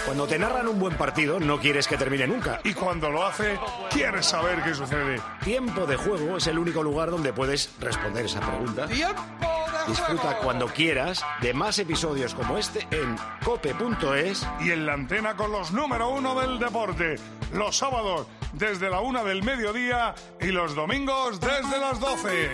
Cuando te narran un buen partido, no quieres que termine nunca. Y cuando lo hace, quieres saber qué sucede. Tiempo de Juego es el único lugar donde puedes responder esa pregunta. Disfruta cuando quieras de más episodios como este en cope.es y en la antena con los número 1 del deporte. Los sábados desde la 1 del mediodía y los domingos desde las 12.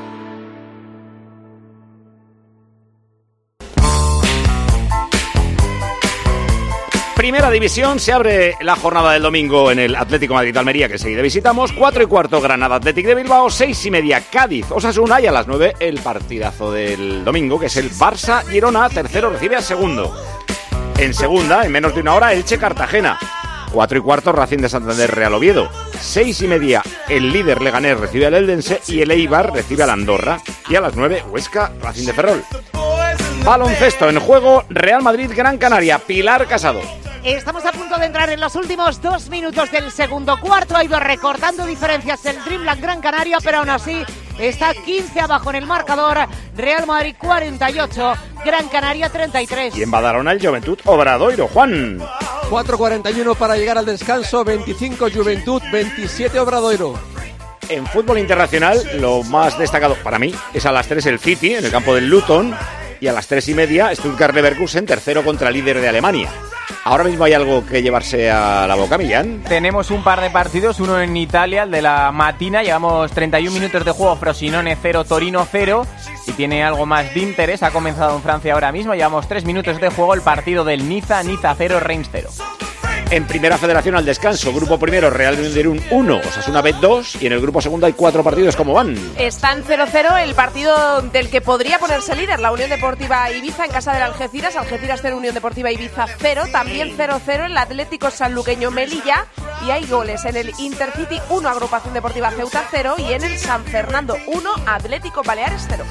Primera división, se abre la jornada del domingo en el Atlético Madrid-Almería, que enseguida visitamos. 4:15 Granada Athletic de Bilbao, 6:30 Cádiz Osasuna y a las 9 el partidazo del domingo, que es el Barça-Girona, tercero recibe al segundo. En segunda, en menos de una hora, Elche-Cartagena. 4:15 Racing de Santander Real Oviedo. 6:30 el líder Leganés recibe al Eldense y el Eibar recibe al Andorra. Y a las 9 Huesca Racing de Ferrol. Baloncesto en juego, Real Madrid Gran Canaria, Pilar Casado. Estamos a punto de entrar en los últimos 2 minutos del segundo cuarto. Ha ido recortando diferencias el Dreamland Gran Canaria, pero aún así está 15 abajo en el marcador. Real Madrid 48, Gran Canaria 33. Y en Badalona el Juventud Obradoiro, Juan. 4:41 para llegar al descanso, 25 Juventud, 27 Obradoiro. En fútbol internacional, lo más destacado para mí es a las 3 el City, en el campo del Luton, y a las 3:30 Stuttgart-Leverkusen, tercero contra líder de Alemania. Ahora mismo hay algo que llevarse a la boca, Millán. Tenemos un par de partidos, uno en Italia, el de la Matina. Llevamos 31 minutos de juego, Frosinone 0, Torino 0. Y tiene algo más de interés, ha comenzado en Francia ahora mismo. Llevamos 3 minutos de juego, el partido del Niza 0, Reims 0. En Primera Federación al descanso, grupo primero Real Unión de Irún 1, Osasuna B 2 y en el grupo segundo hay 4 partidos. ¿Cómo van? Están 0-0 el partido del que podría ponerse líder, la Unión Deportiva Ibiza en casa del Algeciras 0, Unión Deportiva Ibiza 0, también 0-0 el Atlético Sanluqueño Melilla y hay goles en el Intercity 1, Agrupación Deportiva Ceuta 0 y en el San Fernando 1, Atlético Baleares 0.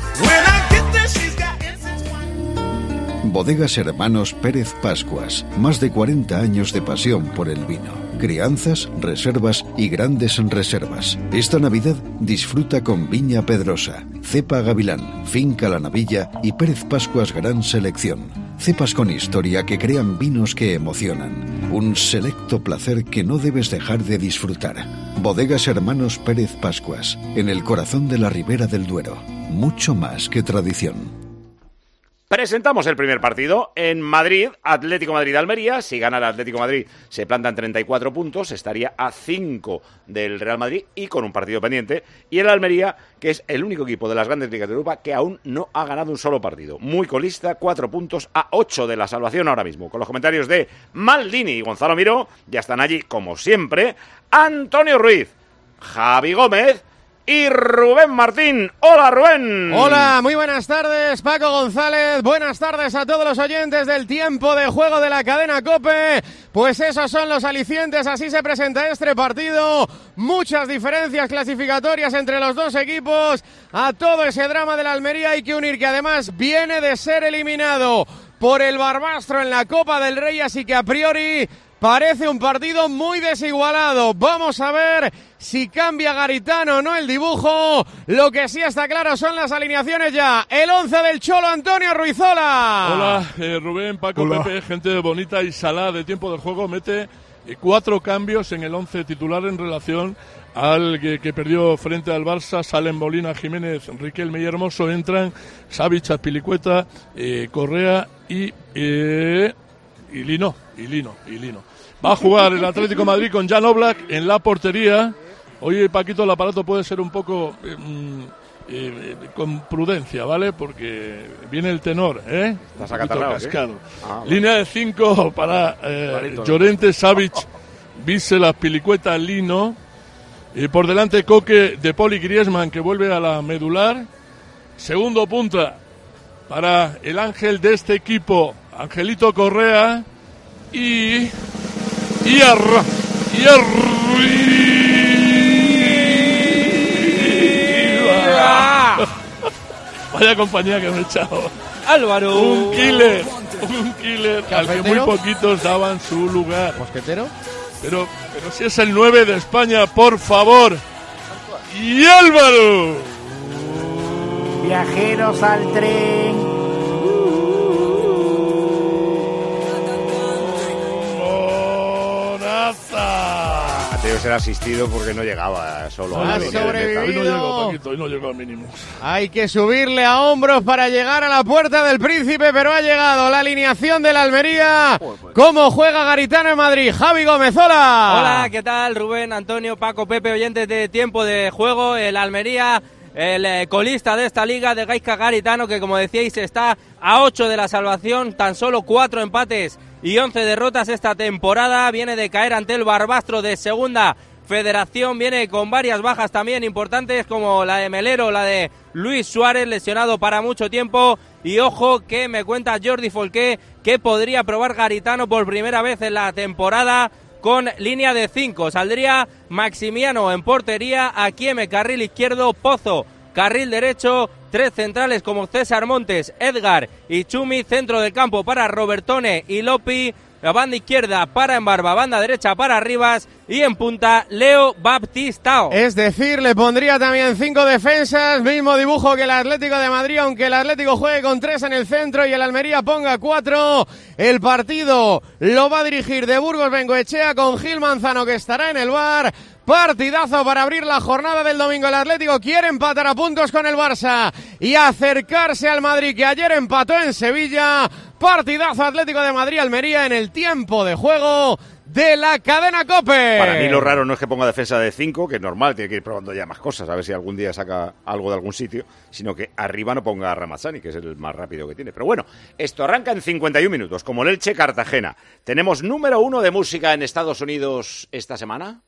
Bodegas Hermanos Pérez Pascuas, más de 40 años de pasión por el vino. Crianzas, reservas y grandes reservas. Esta Navidad disfruta con Viña Pedrosa, Cepa Gavilán, Finca La Navilla y Pérez Pascuas Gran Selección. Cepas con historia que crean vinos que emocionan. Un selecto placer que no debes dejar de disfrutar. Bodegas Hermanos Pérez Pascuas, en el corazón de la Ribera del Duero. Mucho más que tradición. Presentamos el primer partido en Madrid, Atlético Madrid-Almería. Si gana el Atlético Madrid se plantan 34 puntos, estaría a 5 del Real Madrid y con un partido pendiente. Y el Almería, que es el único equipo de las grandes ligas de Europa que aún no ha ganado un solo partido. Muy colista, 4 puntos a 8 de la salvación ahora mismo. Con los comentarios de Maldini y Gonzalo Miró, ya están allí, como siempre, Antonio Ruiz, Javi Gómez y Rubén Martín. ¡Hola, Rubén! Hola, muy buenas tardes, Paco González. Buenas tardes a todos los oyentes del tiempo de juego de la cadena COPE. Pues esos son los alicientes, así se presenta este partido. Muchas diferencias clasificatorias entre los dos equipos. A todo ese drama de la Almería hay que unir que además viene de ser eliminado por el Barbastro en la Copa del Rey, así que a priori parece un partido muy desigualado. Vamos a ver si cambia Garitano o no el dibujo. Lo que sí está claro son las alineaciones ya. El 11 del Cholo, Antonio Ruizola. Hola, Rubén, Paco, hola. Pepe, gente bonita y salada de tiempo del juego. Mete 4 cambios en el 11 titular en relación al que perdió frente al Barça. Salen Molina, Jiménez, Riquelme y Hermoso. Entran Savic, Azpilicueta, Correa y Lino. Va a jugar el Atlético de Madrid con Jan Oblak en la portería. Oye, Paquito, el aparato puede ser un poco con prudencia, ¿vale? Porque viene el tenor, ¿eh? ¿Estás acatarrado? Cascado. Línea de 5 para Llorente, Savic, Bissell, Azpilicueta, Lino. Por delante Coque, De Paul y Griezmann, que vuelve a la medular. Segundo punta para el ángel de este equipo, Angelito Correa. Vaya compañía que me he echado. Álvaro. Un killer al que muy poquitos daban su lugar. ¿Mosquetero? Pero si es el 9 de España, por favor. Y Álvaro. Viajeros al tren. Barça. Ha tenido que ser asistido porque no llegaba solo. Ha a la línea de meta. Hoy no llegó, Paquito, hoy no llegó al mínimo. Hay que subirle a hombros para llegar a la puerta del Príncipe, pero ha llegado la alineación de la Almería. ¿Cómo juega Garitano en Madrid? Javi Gómez, hola. Hola, ¿qué tal? Rubén, Antonio, Paco, Pepe, oyentes de Tiempo de Juego. El Almería, el colista de esta liga de Gaizka Garitano, que como decíais está a 8 de la salvación, tan solo 4 empates y 11 derrotas esta temporada. Viene de caer ante el Barbastro de Segunda Federación, viene con varias bajas también importantes como la de Melero, la de Luis Suárez, lesionado para mucho tiempo. Y ojo que me cuenta Jordi Folqué que podría probar Garitano por primera vez en la temporada con línea de 5. Saldría Maximiano en portería, Akieme carril izquierdo, Pozo carril derecho, 3 centrales como César Montes, Edgar y Chumi, centro del campo para Robertone y Lopi, la banda izquierda para Embarba, banda derecha para Rivas y en punta Leo Baptistao. Es decir, le pondría también 5 defensas, mismo dibujo que el Atlético de Madrid, aunque el Atlético juegue con 3 en el centro y el Almería ponga 4. El partido lo va a dirigir de Burgos Bengoechea con Gil Manzano, que estará en el bar. Partidazo para abrir la jornada del domingo. El Atlético quiere empatar a puntos con el Barça y acercarse al Madrid, que ayer empató en Sevilla. Partidazo Atlético de Madrid-Almería en el tiempo de juego de la cadena COPE. Para mí lo raro no es que ponga defensa de 5, que es normal, tiene que ir probando ya más cosas, a ver si algún día saca algo de algún sitio, sino que arriba no ponga a Ramazzani, que es el más rápido que tiene. Pero bueno, esto arranca en 51 minutos, como el Elche Cartagena. ¿Tenemos número 1 de música en Estados Unidos esta semana?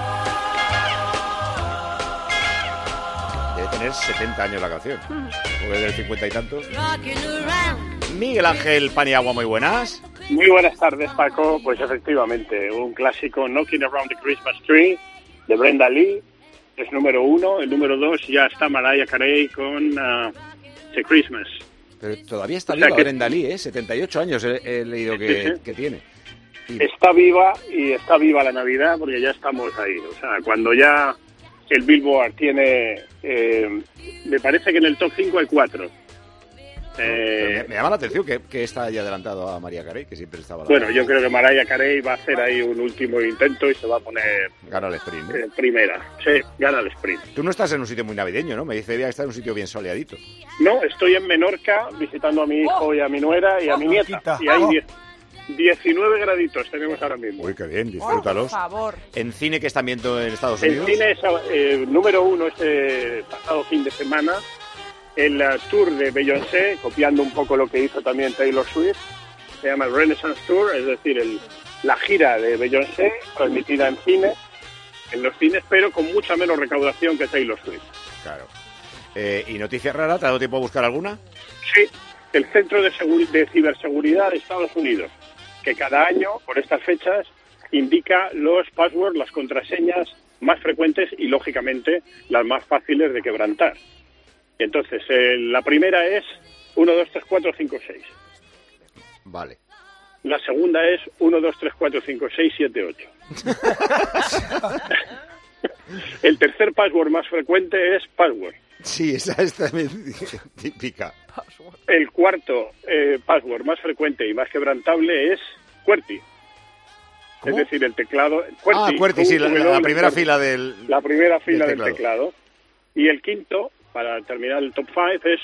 Debe tener 70 años la canción, porque del 50 y tantos. Miguel Ángel Paniagua, muy buenas. Muy buenas tardes, Paco. Pues efectivamente, un clásico, Knocking Around the Christmas Tree, de Brenda Lee, es número 1. El número 2 ya está Mariah Carey con The Christmas. Pero todavía está viva Brenda Lee, 78 años he leído que tiene. Está viva y está viva la Navidad porque ya estamos ahí. O sea, cuando ya el Billboard tiene, me parece que en el top 5 hay 4. Me llama la atención que está ya adelantado a Mariah Carey, que siempre estaba... Bueno, yo creo que Mariah Carey va a hacer ahí un último intento y se va a poner... Gana el sprint, ¿no? Primera, sí, gana el sprint. Tú no estás en un sitio muy navideño, ¿no? Me dice que está en un sitio bien soleadito. No, estoy en Menorca visitando a mi hijo y a mi nuera y a mi nieta. Y hay 19 graditos tenemos ahora mismo. Uy, qué bien, disfrútalos. Por favor. ¿En cine qué están viendo en Estados Unidos? En cine es número 1 este pasado fin de semana. El tour de Beyoncé, copiando un poco lo que hizo también Taylor Swift, se llama el Renaissance Tour, es decir, la gira de Beyoncé, transmitida en los cines, pero con mucha menos recaudación que Taylor Swift. Claro. ¿Y noticia rara? ¿Te ha dado tiempo a buscar alguna? Sí, el Centro de Ciberseguridad de Estados Unidos, que cada año, por estas fechas, indica los passwords, las contraseñas más frecuentes y, lógicamente, las más fáciles de quebrantar. Entonces, la primera es 1, 2, 3, 4, 5, 6. Vale. La segunda es 1, 2, 3, 4, 5, 6, 7, 8. El tercer password más frecuente es password. Sí, esa es también típica. El cuarto password más frecuente y más quebrantable es QWERTY. ¿Cómo? Es decir, el teclado... QWERTY, QWERTY, sí, la primera fila del... La primera fila del teclado. Y el quinto, para terminar el top 5, es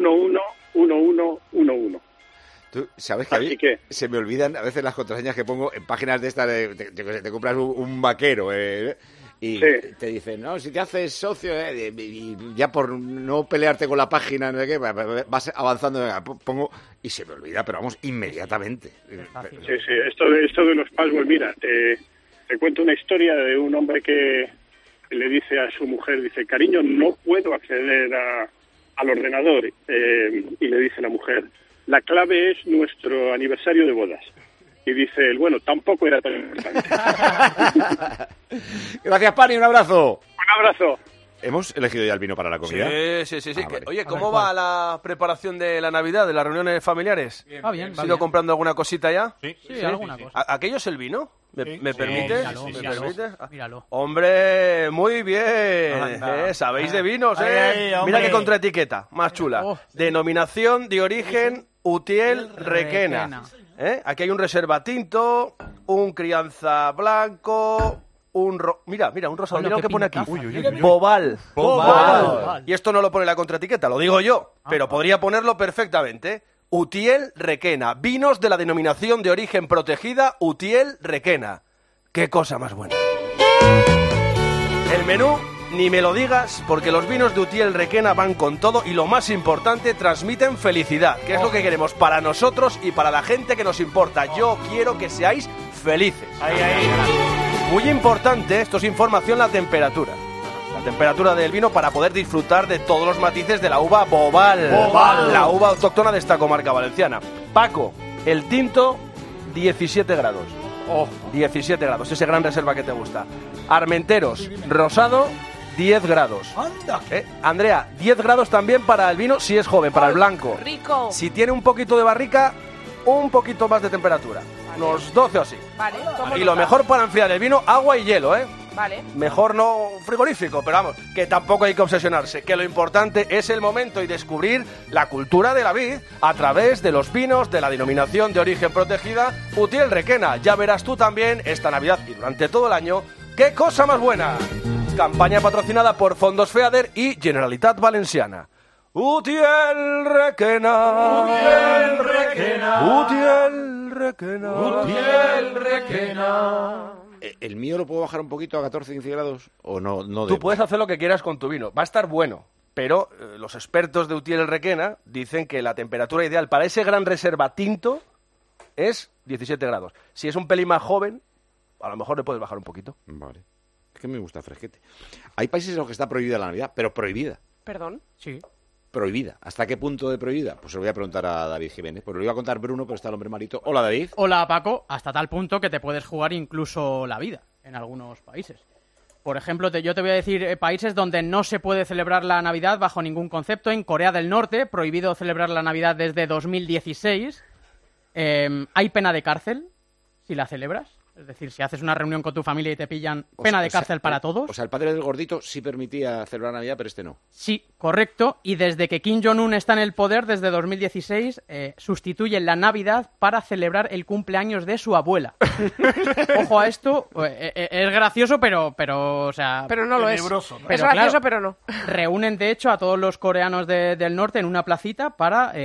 111111. Tú sabes que se me olvidan a veces las contraseñas que pongo en páginas de estas te compras un vaquero y te dicen, no, si te haces socio y ya por no pelearte con la página, no sé qué, vas avanzando, pongo y se me olvida, pero vamos, inmediatamente. Sí, esto de los passwords, mira, te cuento una historia de un hombre que le dice a su mujer, dice, cariño, no puedo acceder al ordenador. Y le dice la mujer, la clave es nuestro aniversario de bodas. Y dice él, bueno, tampoco era tan importante. Gracias, Pani, un abrazo. Un abrazo. ¿Hemos elegido ya el vino para la comida? Sí. Vale. Oye, ¿cómo va la preparación de la Navidad, de las reuniones familiares? Bien. ¿Has ido comprando alguna cosita ya? Sí, alguna cosa. ¿Aquello es el vino? ¿Me permite? Míralo. Hombre, muy bien. Sabéis de vinos, Mira qué contraetiqueta, más chula. Denominación de origen Utiel Requena. Aquí hay un reserva tinto, un crianza blanco, Mira, un rosado. Mira lo que pone aquí. Boval. Y esto no lo pone la contraetiqueta, lo digo yo, pero podría ponerlo perfectamente. Utiel Requena. Vinos de la denominación de origen protegida Utiel Requena. ¡Qué cosa más buena! El menú, ni me lo digas, porque los vinos de Utiel Requena van con todo y lo más importante, transmiten felicidad, que es lo que queremos para nosotros y para la gente que nos importa. Yo quiero que seáis felices. Muy importante, esto es información, la temperatura. La temperatura del vino para poder disfrutar de todos los matices de la uva Boval. La uva autóctona de esta comarca valenciana. Paco, el tinto, 17 grados. 17 grados, ese gran reserva que te gusta. Armenteros, rosado, 10 grados. Andrea, 10 grados también para el vino si es joven, para el blanco. Rico. Si tiene un poquito de barrica, un poquito más de temperatura. Unos 12 o así. Vale. Y lo mejor para enfriar el vino, agua y hielo, Vale. Mejor no frigorífico, pero vamos, que tampoco hay que obsesionarse, que lo importante es el momento y descubrir la cultura de la vid a través de los vinos de la denominación de origen protegida Utiel Requena. Ya verás tú también esta Navidad y durante todo el año, ¡qué cosa más buena! Campaña patrocinada por Fondos FEADER y Generalitat Valenciana. Utiel Requena. Utiel Requena. Utiel Requena. Utiel Requena. ¿El mío lo puedo bajar un poquito a 14-15 grados o no? Tú puedes hacer lo que quieras con tu vino. Va a estar bueno, pero los expertos de Utiel Requena dicen que la temperatura ideal para ese gran reserva tinto es 17 grados. Si es un pelín más joven, a lo mejor le puedes bajar un poquito. Vale. Es que me gusta fresquete. Hay países en los que está prohibida la Navidad, pero prohibida. ¿Perdón? Sí. Prohibida. ¿Hasta qué punto de prohibida? Pues se lo voy a preguntar a David Jiménez. Pues lo iba a contar Bruno, pero está el hombre malito. Hola, David. Hola, Paco. Hasta tal punto que te puedes jugar incluso la vida en algunos países. Por ejemplo, yo te voy a decir países donde no se puede celebrar la Navidad bajo ningún concepto. En Corea del Norte, prohibido celebrar la Navidad desde 2016. Hay pena de cárcel si la celebras. Es decir, si haces una reunión con tu familia y te pillan, pena de cárcel para todos. O sea, el padre del gordito sí permitía celebrar Navidad, pero este no. Sí, correcto. Y desde que Kim Jong-un está en el poder, desde 2016, sustituyen la Navidad para celebrar el cumpleaños de su abuela. Ojo a esto. Es gracioso, pero o sea... Pero no lo es. Pero, es gracioso, pero no. Reúnen, de hecho, a todos los coreanos del norte en una placita para...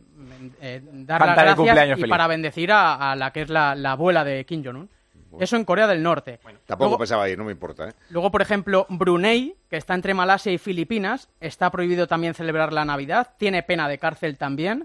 dar las gracias y para bendecir a la que es la abuela de Kim Jong-un. Eso en Corea del Norte. Bueno, tampoco pensaba ir, no me importa. Luego, por ejemplo, Brunei, que está entre Malasia y Filipinas, está prohibido también celebrar la Navidad, tiene pena de cárcel también,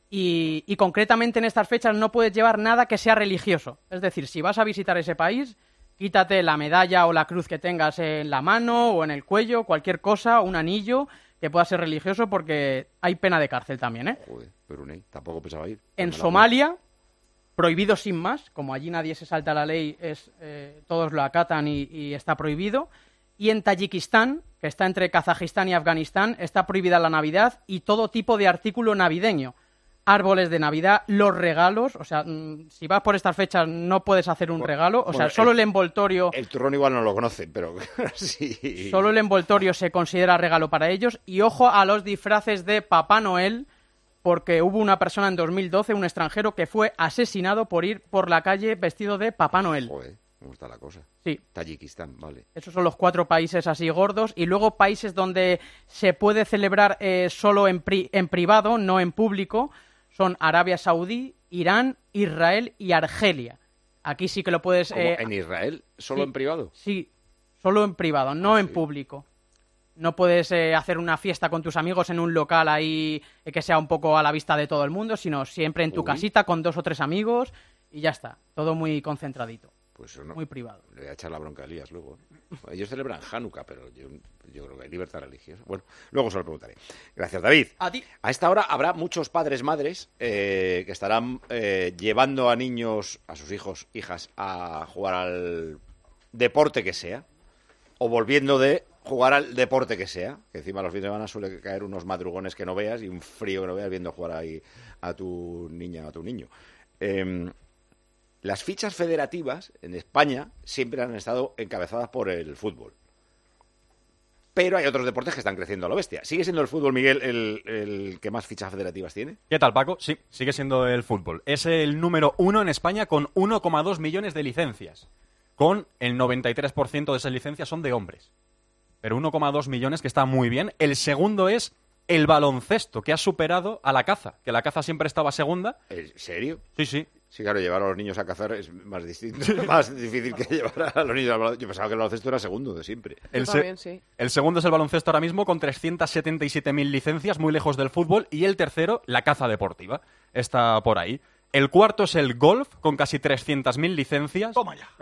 y concretamente en estas fechas no puedes llevar nada que sea religioso. Es decir, si vas a visitar ese país, quítate la medalla o la cruz que tengas en la mano o en el cuello, cualquier cosa, un anillo que pueda ser religioso, porque hay pena de cárcel también, Joder, Brunei, tampoco pensaba ir. En Somalia... prohibido sin más, como allí nadie se salta la ley, todos lo acatan y está prohibido. Y en Tayikistán, que está entre Kazajistán y Afganistán, está prohibida la Navidad y todo tipo de artículo navideño. Árboles de Navidad, los regalos, o sea, si vas por estas fechas no puedes hacer un regalo, o sea, solo el envoltorio... El turrón igual no lo conocen, pero sí. Solo el envoltorio se considera regalo para ellos. Y ojo a los disfraces de Papá Noel, porque hubo una persona en 2012, un extranjero, que fue asesinado por ir por la calle vestido de Papá Noel. Joder, ¿cómo está la cosa? Sí. Tayikistán, vale. Esos son los 4 países así gordos. Y luego países donde se puede celebrar solo en privado, no en público, son Arabia Saudí, Irán, Israel y Argelia. Aquí sí que lo puedes... ¿En Israel? ¿Solo en privado? Sí, solo en privado, no en público. No puedes hacer una fiesta con tus amigos en un local ahí que sea un poco a la vista de todo el mundo, sino siempre en tu casita con 2 o 3 amigos y ya está. Todo muy concentradito. Pues eso no. Muy privado. Le voy a echar la bronca a Elías luego. Ellos celebran Hanukkah, pero yo creo que hay libertad religiosa. Bueno, luego se lo preguntaré. Gracias, David. A ti. A esta hora habrá muchos padres, madres, que estarán llevando a niños, a sus hijos, hijas, a jugar al deporte que sea, o volviendo de jugar al deporte que sea, que encima los fines de semana suele caer unos madrugones que no veas y un frío que no veas viendo jugar ahí a tu niña o a tu niño. Las fichas federativas en España siempre han estado encabezadas por el fútbol. pero hay otros deportes que están creciendo a lo bestia. ¿Sigue siendo el fútbol, Miguel, el que más fichas federativas tiene? ¿Qué tal, Paco? Sí, sigue siendo el fútbol. Es el número 1 en España con 1,2 millones de licencias. Con el 93% de esas licencias son de hombres. Pero 1,2 millones, que está muy bien. El segundo es el baloncesto, que ha superado a la caza, que la caza siempre estaba segunda. ¿En serio? Sí, sí. Sí, claro, llevar a los niños a cazar es más distinto, más difícil que llevar a los niños al baloncesto. Yo pensaba que el baloncesto era segundo de siempre. El segundo es el baloncesto ahora mismo con 377.000 licencias, muy lejos del fútbol. Y el tercero, la caza deportiva. Está por ahí. El cuarto es el golf, con casi 300.000 licencias. Toma ya.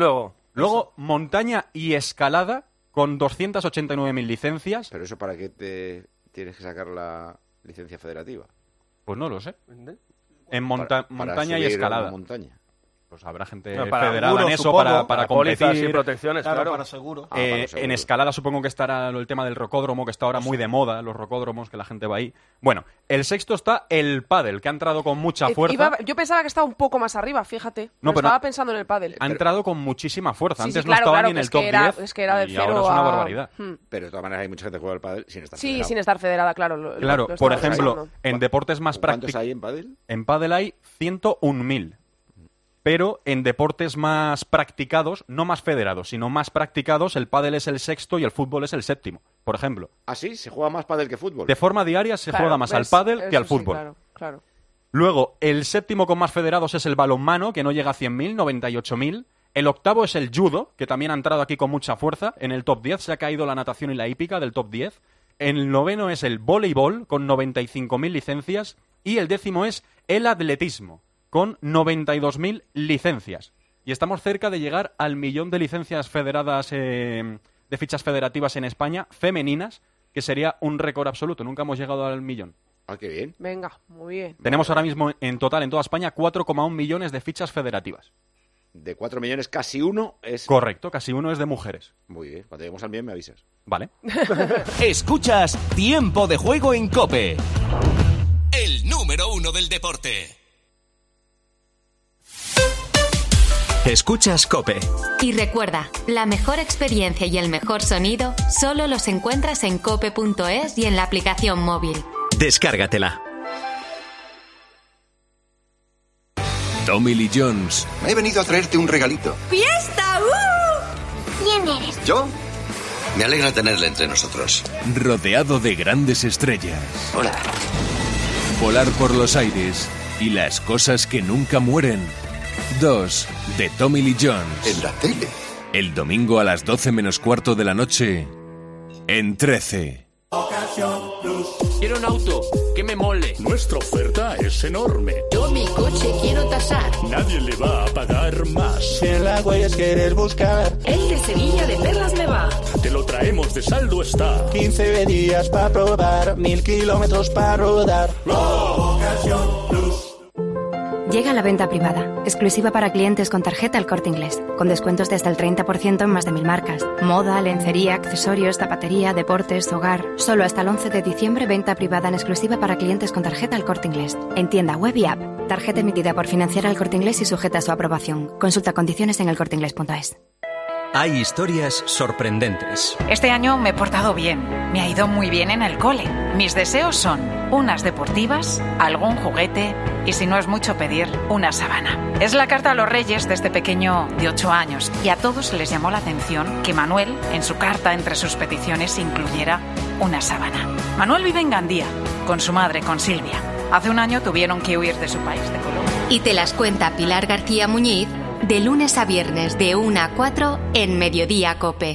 Luego, montaña y escalada, con 289.000 licencias. ¿Pero eso para qué te tienes que sacar la licencia federativa? Pues no lo sé. En Para montaña y subir a escalada. una montaña. Pues habrá gente para federada seguro, en eso, supongo, para pólizas competir. y protecciones, claro. para seguro. Para seguro. En escalada supongo que estará el tema del rocódromo, que está ahora muy de moda, los rocódromos, que la gente va ahí. Bueno, el sexto está el pádel, que ha entrado con mucha fuerza. Yo pensaba que estaba un poco más arriba, fíjate. No, pero estaba pensando en el pádel. Ha entrado con muchísima fuerza. Sí, Antes sí, no claro, estaba claro, ni en que el es top que era- 10. es que era del y ahora cero es una a- barbaridad. Pero de todas maneras hay mucha gente que juega al pádel sin estar Sí, federado. sin estar federada, claro. Claro, lo por estaba ejemplo, pensando. en deportes más ¿Cuántos prácticos. hay en pádel? En pádel hay 101.000. Pero en deportes más practicados, no más federados, sino más practicados, el pádel es el sexto y el fútbol es el séptimo, por ejemplo. ¿Ah, sí? ¿Se juega más pádel que fútbol? De forma diaria se Claro, juega más al ¿ves? pádel que Eso al sí, fútbol. claro. Luego, el séptimo con más federados es el balonmano, que no llega a 100.000, 98.000. El octavo es el judo, que también ha entrado aquí con mucha fuerza. En el top 10 se ha caído la natación y la hípica del top 10. El noveno es el voleibol, con 95.000 licencias. Y el décimo es el atletismo, con 92.000 licencias. Y estamos cerca de llegar al 1.000.000 de licencias federadas, de fichas federativas en España, femeninas, que sería un récord absoluto. Nunca hemos llegado al 1.000.000. Ah, qué bien. Venga, muy bien. Tenemos ahora mismo en total en toda España 4,1 millones de fichas federativas. De 4 millones, casi uno es... Correcto, casi uno es de mujeres. Muy bien. Cuando lleguemos al bien me avisas. Vale. Escuchas Tiempo de Juego en COPE. El número 1 del deporte. Escuchas COPE. Y recuerda, la mejor experiencia y el mejor sonido solo los encuentras en cope.es y en la aplicación móvil. Descárgatela. Tommy Lee Jones. He venido a traerte un regalito. ¡Fiesta! ¿Quién eres? ¿Yo? Me alegra tenerle entre nosotros. Rodeado de grandes estrellas. Hola. Volar por los aires y las cosas que nunca mueren. 2 de Tommy Lee Jones. En la tele. El domingo a las 12 menos cuarto de la noche. En 13. Quiero un auto que me mole. Nuestra oferta es enorme. Yo mi coche quiero tasar. Nadie le va a pagar más. Si en las huellas quieres buscar, El de Sevilla de Perlas me va. Te lo traemos de saldo está. 15 días para probar, 1000 kilómetros para rodar. Ocasión Plus. Llega la venta privada, exclusiva para clientes con tarjeta El Corte Inglés, con descuentos de hasta el 30% en más de 1.000 marcas. Moda, lencería, accesorios, zapatería, deportes, hogar. Solo hasta el 11 de diciembre, venta privada en exclusiva para clientes con tarjeta El Corte Inglés. En tienda web y app. Tarjeta emitida por Financiera El Corte Inglés y sujeta a su aprobación. Consulta condiciones en elcorteinglés.es. Hay historias sorprendentes. Este año me he portado bien, me ha ido muy bien en el cole. Mis deseos son unas deportivas, algún juguete y, si no es mucho pedir, una sábana. Es la carta a los reyes de este pequeño de 8 años y a todos les llamó la atención que Manuel, en su carta entre sus peticiones, incluyera una sábana. Manuel vive en Gandía, con su madre, con Silvia. Hace un año tuvieron que huir de su país, de Colombia. Y te las cuenta Pilar García Muñiz, de lunes a viernes de 1 a 4 en Mediodía COPE.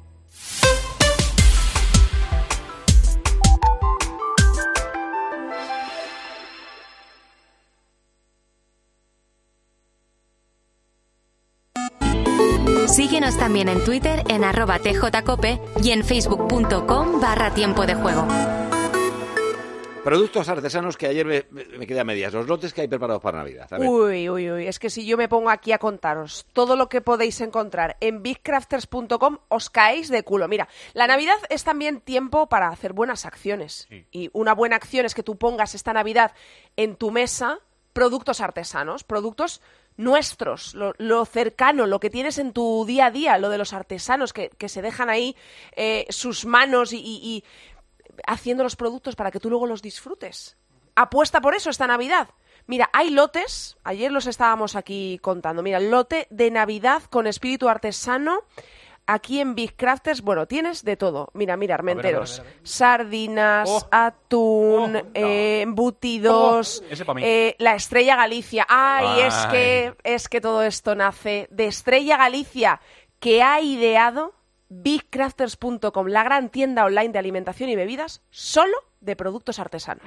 Síguenos también en Twitter en @tjcope y en facebook.com/tiempo de juego. Productos artesanos que ayer me quedé a medias. Los lotes que hay preparados para Navidad. A ver. Uy, es que si yo me pongo aquí a contaros todo lo que podéis encontrar en bigcrafters.com os caéis de culo. Mira, la Navidad es también tiempo para hacer buenas acciones. Sí. Y una buena acción es que tú pongas esta Navidad en tu mesa productos artesanos, productos nuestros, lo cercano, lo que tienes en tu día a día, lo de los artesanos que se dejan ahí sus manos y haciendo los productos para que tú luego los disfrutes. Apuesta por eso esta Navidad. Mira, hay lotes, ayer los estábamos aquí contando, mira, lote de Navidad con espíritu artesano. Aquí en Big Crafters, bueno, tienes de todo. Mira, armenteros, sardinas, atún, embutidos, la Estrella Galicia. Es que todo esto nace de Estrella Galicia, que ha ideado bigcrafters.com, la gran tienda online de alimentación y bebidas, solo de productos artesanos.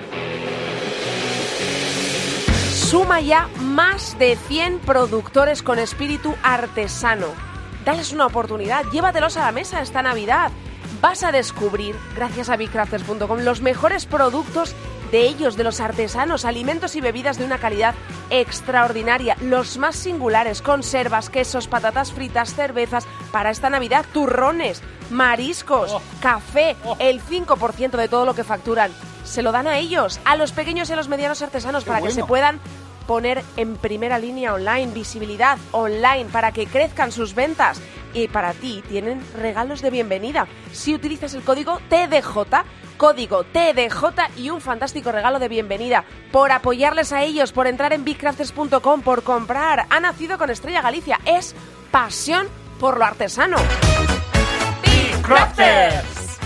Suma ya más de 100 productores con espíritu artesano. Dales una oportunidad, llévatelos a la mesa esta Navidad. Vas a descubrir, gracias a bigcrafters.com, los mejores productos de ellos, de los artesanos, alimentos y bebidas de una calidad extraordinaria, los más singulares, conservas, quesos, patatas fritas, cervezas, para esta Navidad, turrones, mariscos, café, el 5% de todo lo que facturan. Se lo dan a ellos, a los pequeños y a los medianos artesanos, para que se puedan poner en primera línea online, visibilidad online, para que crezcan sus ventas. Y para ti tienen regalos de bienvenida. Si utilizas el código TDJ y un fantástico regalo de bienvenida por apoyarles a ellos, por entrar en bigcrafters.com, por comprar. Ha nacido con Estrella Galicia. Es pasión por lo artesano. Big Crafters.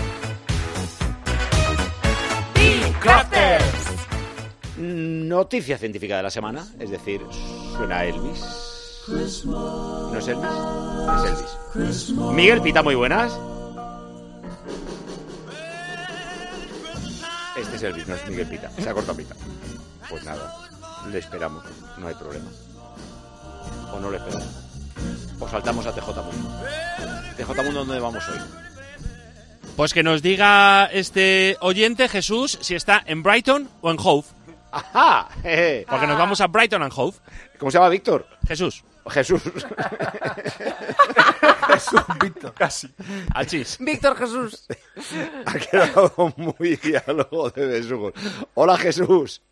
Big Crafters. Noticia científica de la semana, es decir, suena Elvis. ¿No es Elvis? Es Elvis. Miguel Pita, muy buenas. Este es Elvis, no es Miguel Pita. Se ha cortado Pita. Pues nada, le esperamos, no hay problema. O no le esperamos. O saltamos a TJ Mundo. TJ Mundo, ¿dónde vamos hoy? Pues que nos diga este oyente, Jesús, si está en Brighton o en Hove. ¡Ajá! Porque nos vamos a Brighton and Hove. ¿Cómo se llama Víctor? Jesús. Jesús, Víctor, casi. Achis. Víctor Jesús. Ha quedado muy diálogo de besugos. Hola, Jesús.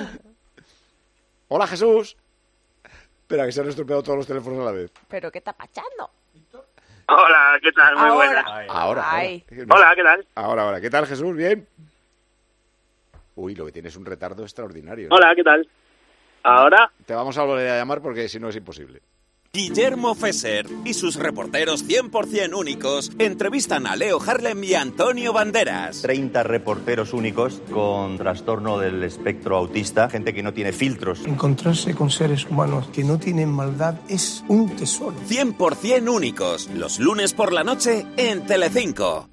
Hola, Jesús. Espera, que se han estropeado todos los teléfonos a la vez. ¿Pero qué está pasando? Hola, ¿qué tal? Muy buenas. Ahora. Hola, ¿qué tal? Ahora. ¿Qué tal, Jesús? ¿Bien? Uy, lo que tienes es un retardo extraordinario, ¿no? Hola, ¿qué tal? Ahora. Te vamos a volver a llamar porque si no es imposible. Guillermo Fesser y sus reporteros 100% únicos entrevistan a Leo Harlem y a Antonio Banderas. 30 reporteros únicos con trastorno del espectro autista, gente que no tiene filtros. Encontrarse con seres humanos que no tienen maldad es un tesoro. 100% únicos, los lunes por la noche en Telecinco.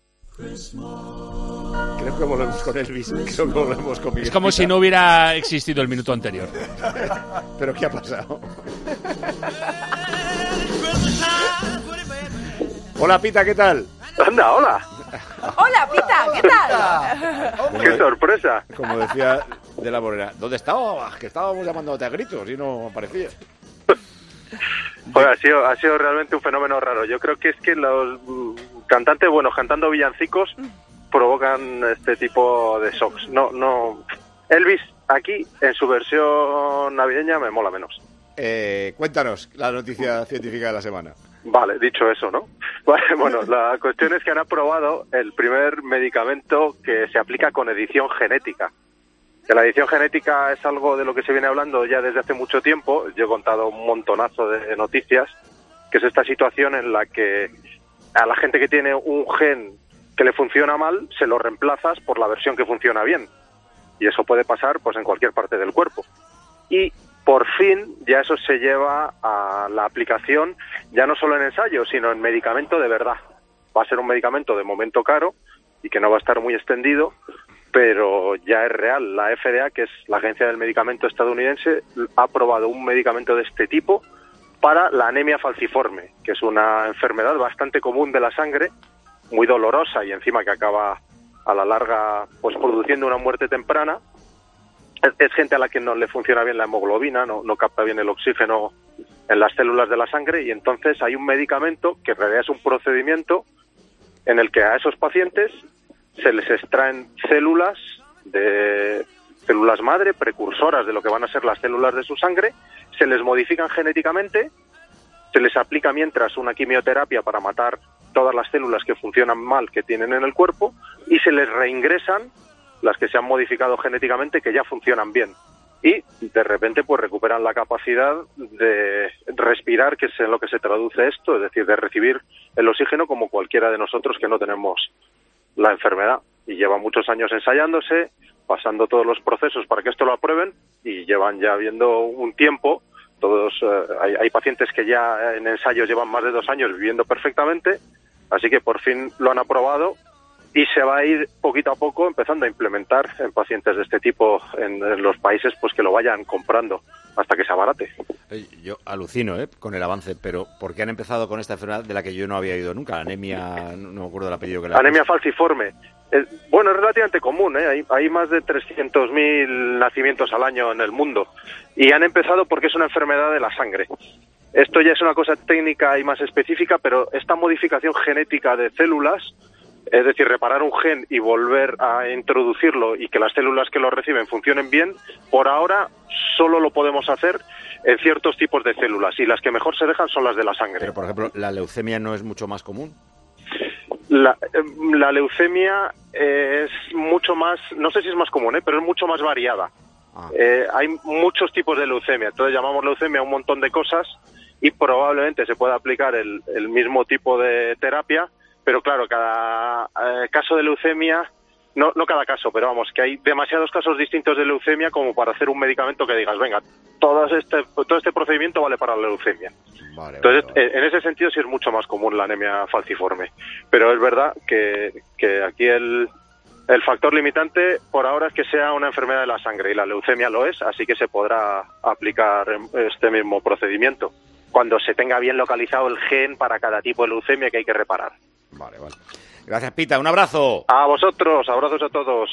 Creo que volvemos con Elvis. Creo que volvemos con Miguel. Es como si no hubiera existido el minuto anterior. ¿Pero qué ha pasado? Hola, Pita, ¿qué tal? Anda, hola. Hola, Pita, ¿qué tal? ¡Qué sorpresa! Como decía de la Morena. ¿Dónde estabas? Que estábamos llamándote a gritos y no aparecías. Pues ha sido realmente un fenómeno raro. Yo creo que es que los cantantes, cantando villancicos, provocan este tipo de shocks. No. Elvis, aquí, en su versión navideña, me mola menos. Cuéntanos la noticia científica de la semana. Vale, dicho eso, ¿no? Bueno, la cuestión es que han aprobado el primer medicamento que se aplica con edición genética. Que la edición genética es algo de lo que se viene hablando ya desde hace mucho tiempo. Yo he contado un montonazo de noticias, que es esta situación en la que a la gente que tiene un gen que le funciona mal, se lo reemplazas por la versión que funciona bien. Y eso puede pasar pues en cualquier parte del cuerpo. Y por fin ya eso se lleva a la aplicación, ya no solo en ensayos, sino en medicamento de verdad. Va a ser un medicamento de momento caro y que no va a estar muy extendido, pero ya es real. La FDA, que es la Agencia del Medicamento estadounidense, ha aprobado un medicamento de este tipo para la anemia falciforme, que es una enfermedad bastante común de la sangre, muy dolorosa y encima que acaba a la larga pues produciendo una muerte temprana. Es gente a la que no le funciona bien la hemoglobina, no capta bien el oxígeno en las células de la sangre, y entonces hay un medicamento que en realidad es un procedimiento en el que a esos pacientes se les extraen células madre, precursoras de lo que van a ser las células de su sangre, se les modifican genéticamente, se les aplica mientras una quimioterapia para matar todas las células que funcionan mal que tienen en el cuerpo y se les reingresan las que se han modificado genéticamente que ya funcionan bien. Y de repente pues recuperan la capacidad de respirar, que es en lo que se traduce esto, es decir, de recibir el oxígeno como cualquiera de nosotros que no tenemos la enfermedad. Y llevan muchos años ensayándose, pasando todos los procesos para que esto lo aprueben y llevan ya viendo un tiempo. Todos hay pacientes que ya en ensayos llevan más de 2 años viviendo perfectamente, así que por fin lo han aprobado. Y se va a ir poquito a poco empezando a implementar en pacientes de este tipo en los países pues que lo vayan comprando hasta que se abarate. Yo alucino con el avance, pero ¿por qué han empezado con esta enfermedad de la que yo no había oído nunca? La anemia, no me acuerdo del apellido que la... Anemia falciforme. Bueno, es relativamente común, hay más de 300.000 nacimientos al año en el mundo y han empezado porque es una enfermedad de la sangre. Esto ya es una cosa técnica y más específica, pero esta modificación genética de células, es decir, reparar un gen y volver a introducirlo y que las células que lo reciben funcionen bien, por ahora solo lo podemos hacer en ciertos tipos de células y las que mejor se dejan son las de la sangre. Pero, por ejemplo, ¿la leucemia no es mucho más común? La leucemia es mucho más, no sé si es más común, pero es mucho más variada. Hay muchos tipos de leucemia, entonces llamamos leucemia a un montón de cosas y probablemente se pueda aplicar el mismo tipo de terapia. Pero claro, cada caso de leucemia, no cada caso, pero vamos, que hay demasiados casos distintos de leucemia como para hacer un medicamento que digas, venga, todo este procedimiento vale para la leucemia. Entonces, en ese sentido sí es mucho más común la anemia falciforme. Pero es verdad que aquí el factor limitante por ahora es que sea una enfermedad de la sangre y la leucemia lo es, así que se podrá aplicar este mismo procedimiento cuando se tenga bien localizado el gen para cada tipo de leucemia que hay que reparar. Vale. Gracias, Pita. Un abrazo. A vosotros. Abrazos a todos.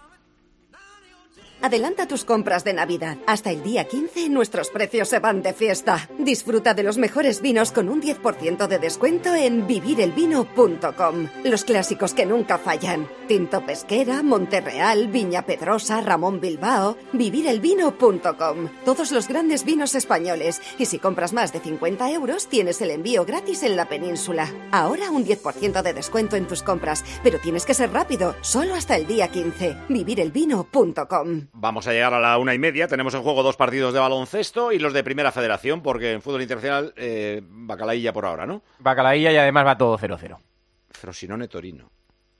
Adelanta tus compras de Navidad. Hasta el día 15 nuestros precios se van de fiesta. Disfruta de los mejores vinos con un 10% de descuento en vivirelvino.com. Los clásicos que nunca fallan. Tinto Pesquera, Monterreal, Viña Pedrosa, Ramón Bilbao. Vivirelvino.com. Todos los grandes vinos españoles. Y si compras más de 50 euros, tienes el envío gratis en la península. Ahora un 10% de descuento en tus compras. Pero tienes que ser rápido. Solo hasta el día 15. Vivirelvino.com. Vamos a llegar a la 1:30. Tenemos en juego 2 partidos de baloncesto y los de Primera Federación, porque en fútbol internacional, bacalaílla por ahora, ¿no? Bacalaílla y además va todo 0-0. Frosinone-Torino.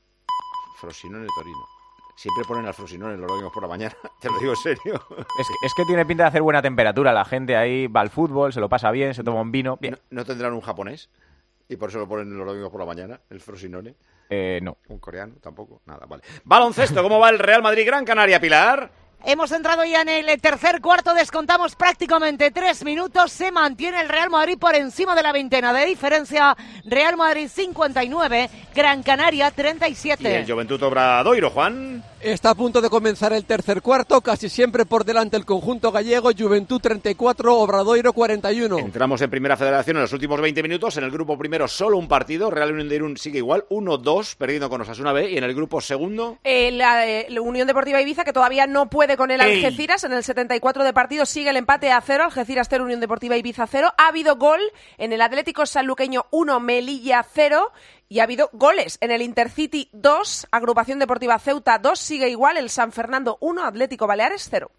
Siempre ponen al Frosinone, lo vimos por la mañana. Te lo digo en serio. Es que tiene pinta de hacer buena temperatura. La gente ahí va al fútbol, se lo pasa bien, se toma un vino. Bien. ¿No tendrán un japonés? Y por eso lo ponen los domingos por la mañana, el Frosinone. No. Un coreano tampoco. Nada, vale. Baloncesto, ¿cómo va el Real Madrid Gran Canaria, Pilar? Hemos entrado ya en el tercer cuarto, descontamos prácticamente 3 minutos, se mantiene el Real Madrid por encima de la veintena de diferencia, Real Madrid 59, Gran Canaria 37. Y el Juventud Obradoiro, Juan. Está a punto de comenzar el tercer cuarto, casi siempre por delante el conjunto gallego, Juventud 34, Obradoiro 41. Entramos en Primera Federación en los últimos 20 minutos, en el grupo primero solo un partido, Real Unión de Irún sigue igual, 1-2, perdiendo con Osasuna B, y en el grupo segundo... La Unión Deportiva Ibiza, que todavía no puede con el Algeciras, en el 74 de partido sigue el empate a 0, Algeciras 0, Unión Deportiva Ibiza 0, ha habido gol en el Atlético Sanluqueño 1, Melilla 0, y ha habido goles en el Intercity 2, Agrupación Deportiva Ceuta 2, sigue igual el San Fernando 1, Atlético Baleares 0.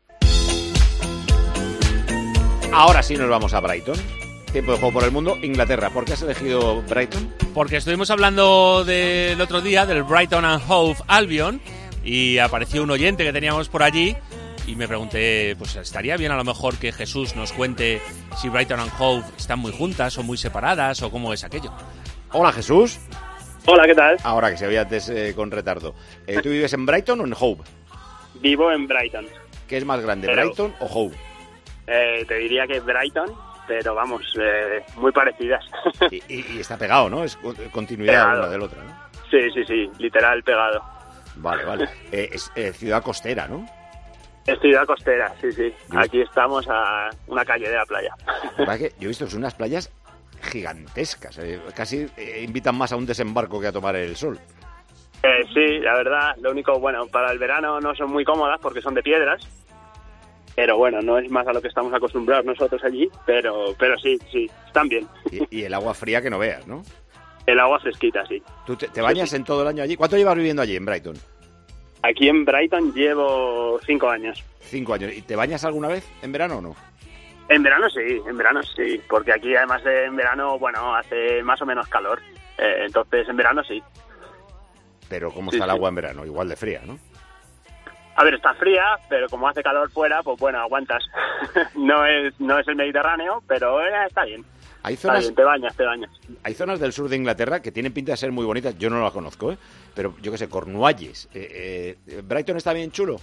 Ahora sí nos vamos a Brighton. Tiempo de juego por el mundo, Inglaterra. ¿Por qué has elegido Brighton? Porque estuvimos hablando del otro día del Brighton and Hove Albion y apareció un oyente que teníamos por allí y me pregunté, pues estaría bien a lo mejor que Jesús nos cuente si Brighton and Hove están muy juntas o muy separadas o cómo es aquello. Hola, Jesús. Hola, ¿qué tal? Ahora que se oía antes con retardo. ¿Tú vives en Brighton o en Hove? Vivo en Brighton. ¿Qué es más grande, Brighton o Hove? Te diría que Brighton, pero vamos, muy parecidas. Y está pegado, ¿no? Es continuidad pegado. una del otro, ¿no? Sí, literal pegado. Vale. Es ciudad costera, ¿no? Es ciudad costera, sí. Aquí estamos a una calle de la playa. La verdad que yo he visto que son unas playas gigantescas, casi invitan más a un desembarco que a tomar el sol. Sí, la verdad, lo único, bueno, para el verano no son muy cómodas porque son de piedras, pero bueno, no es más a lo que estamos acostumbrados nosotros allí, pero sí, están bien. Y el agua fría que no veas, ¿no? El agua fresquita, sí. ¿Tú te bañas en todo el año allí? ¿Cuánto llevas viviendo allí, en Brighton? Aquí en Brighton llevo 5 años. 5 años. ¿Y te bañas alguna vez en verano o no? En verano sí, porque aquí además en verano, bueno, hace más o menos calor, entonces en verano sí. Pero ¿cómo está el agua en verano? Igual de fría, ¿no? A ver, está fría, pero como hace calor fuera, pues bueno, aguantas. No es el Mediterráneo, pero está bien. Hay zonas, está bien, te bañas. Hay zonas del sur de Inglaterra que tienen pinta de ser muy bonitas, yo no las conozco, pero yo qué sé, Cornualles. ¿Brighton está bien chulo?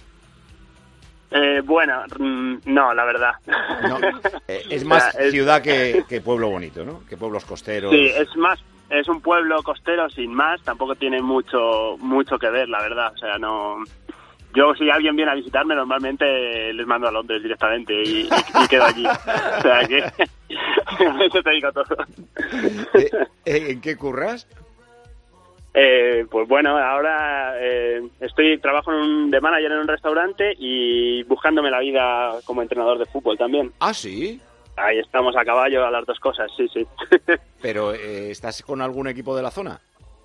Bueno, no, la verdad. No, es más ciudad que pueblo bonito, ¿no? Que pueblos costeros. Sí, es un pueblo costero sin más, tampoco tiene mucho que ver, la verdad. O sea, no. Yo, si alguien viene a visitarme, normalmente les mando a Londres directamente y quedo allí. O sea que eso te digo todo. ¿En qué curras? Pues bueno, ahora trabajo de manager en un restaurante y buscándome la vida como entrenador de fútbol también. ¿Ah, sí? Ahí estamos a caballo a las dos cosas, sí. ¿Pero estás con algún equipo de la zona?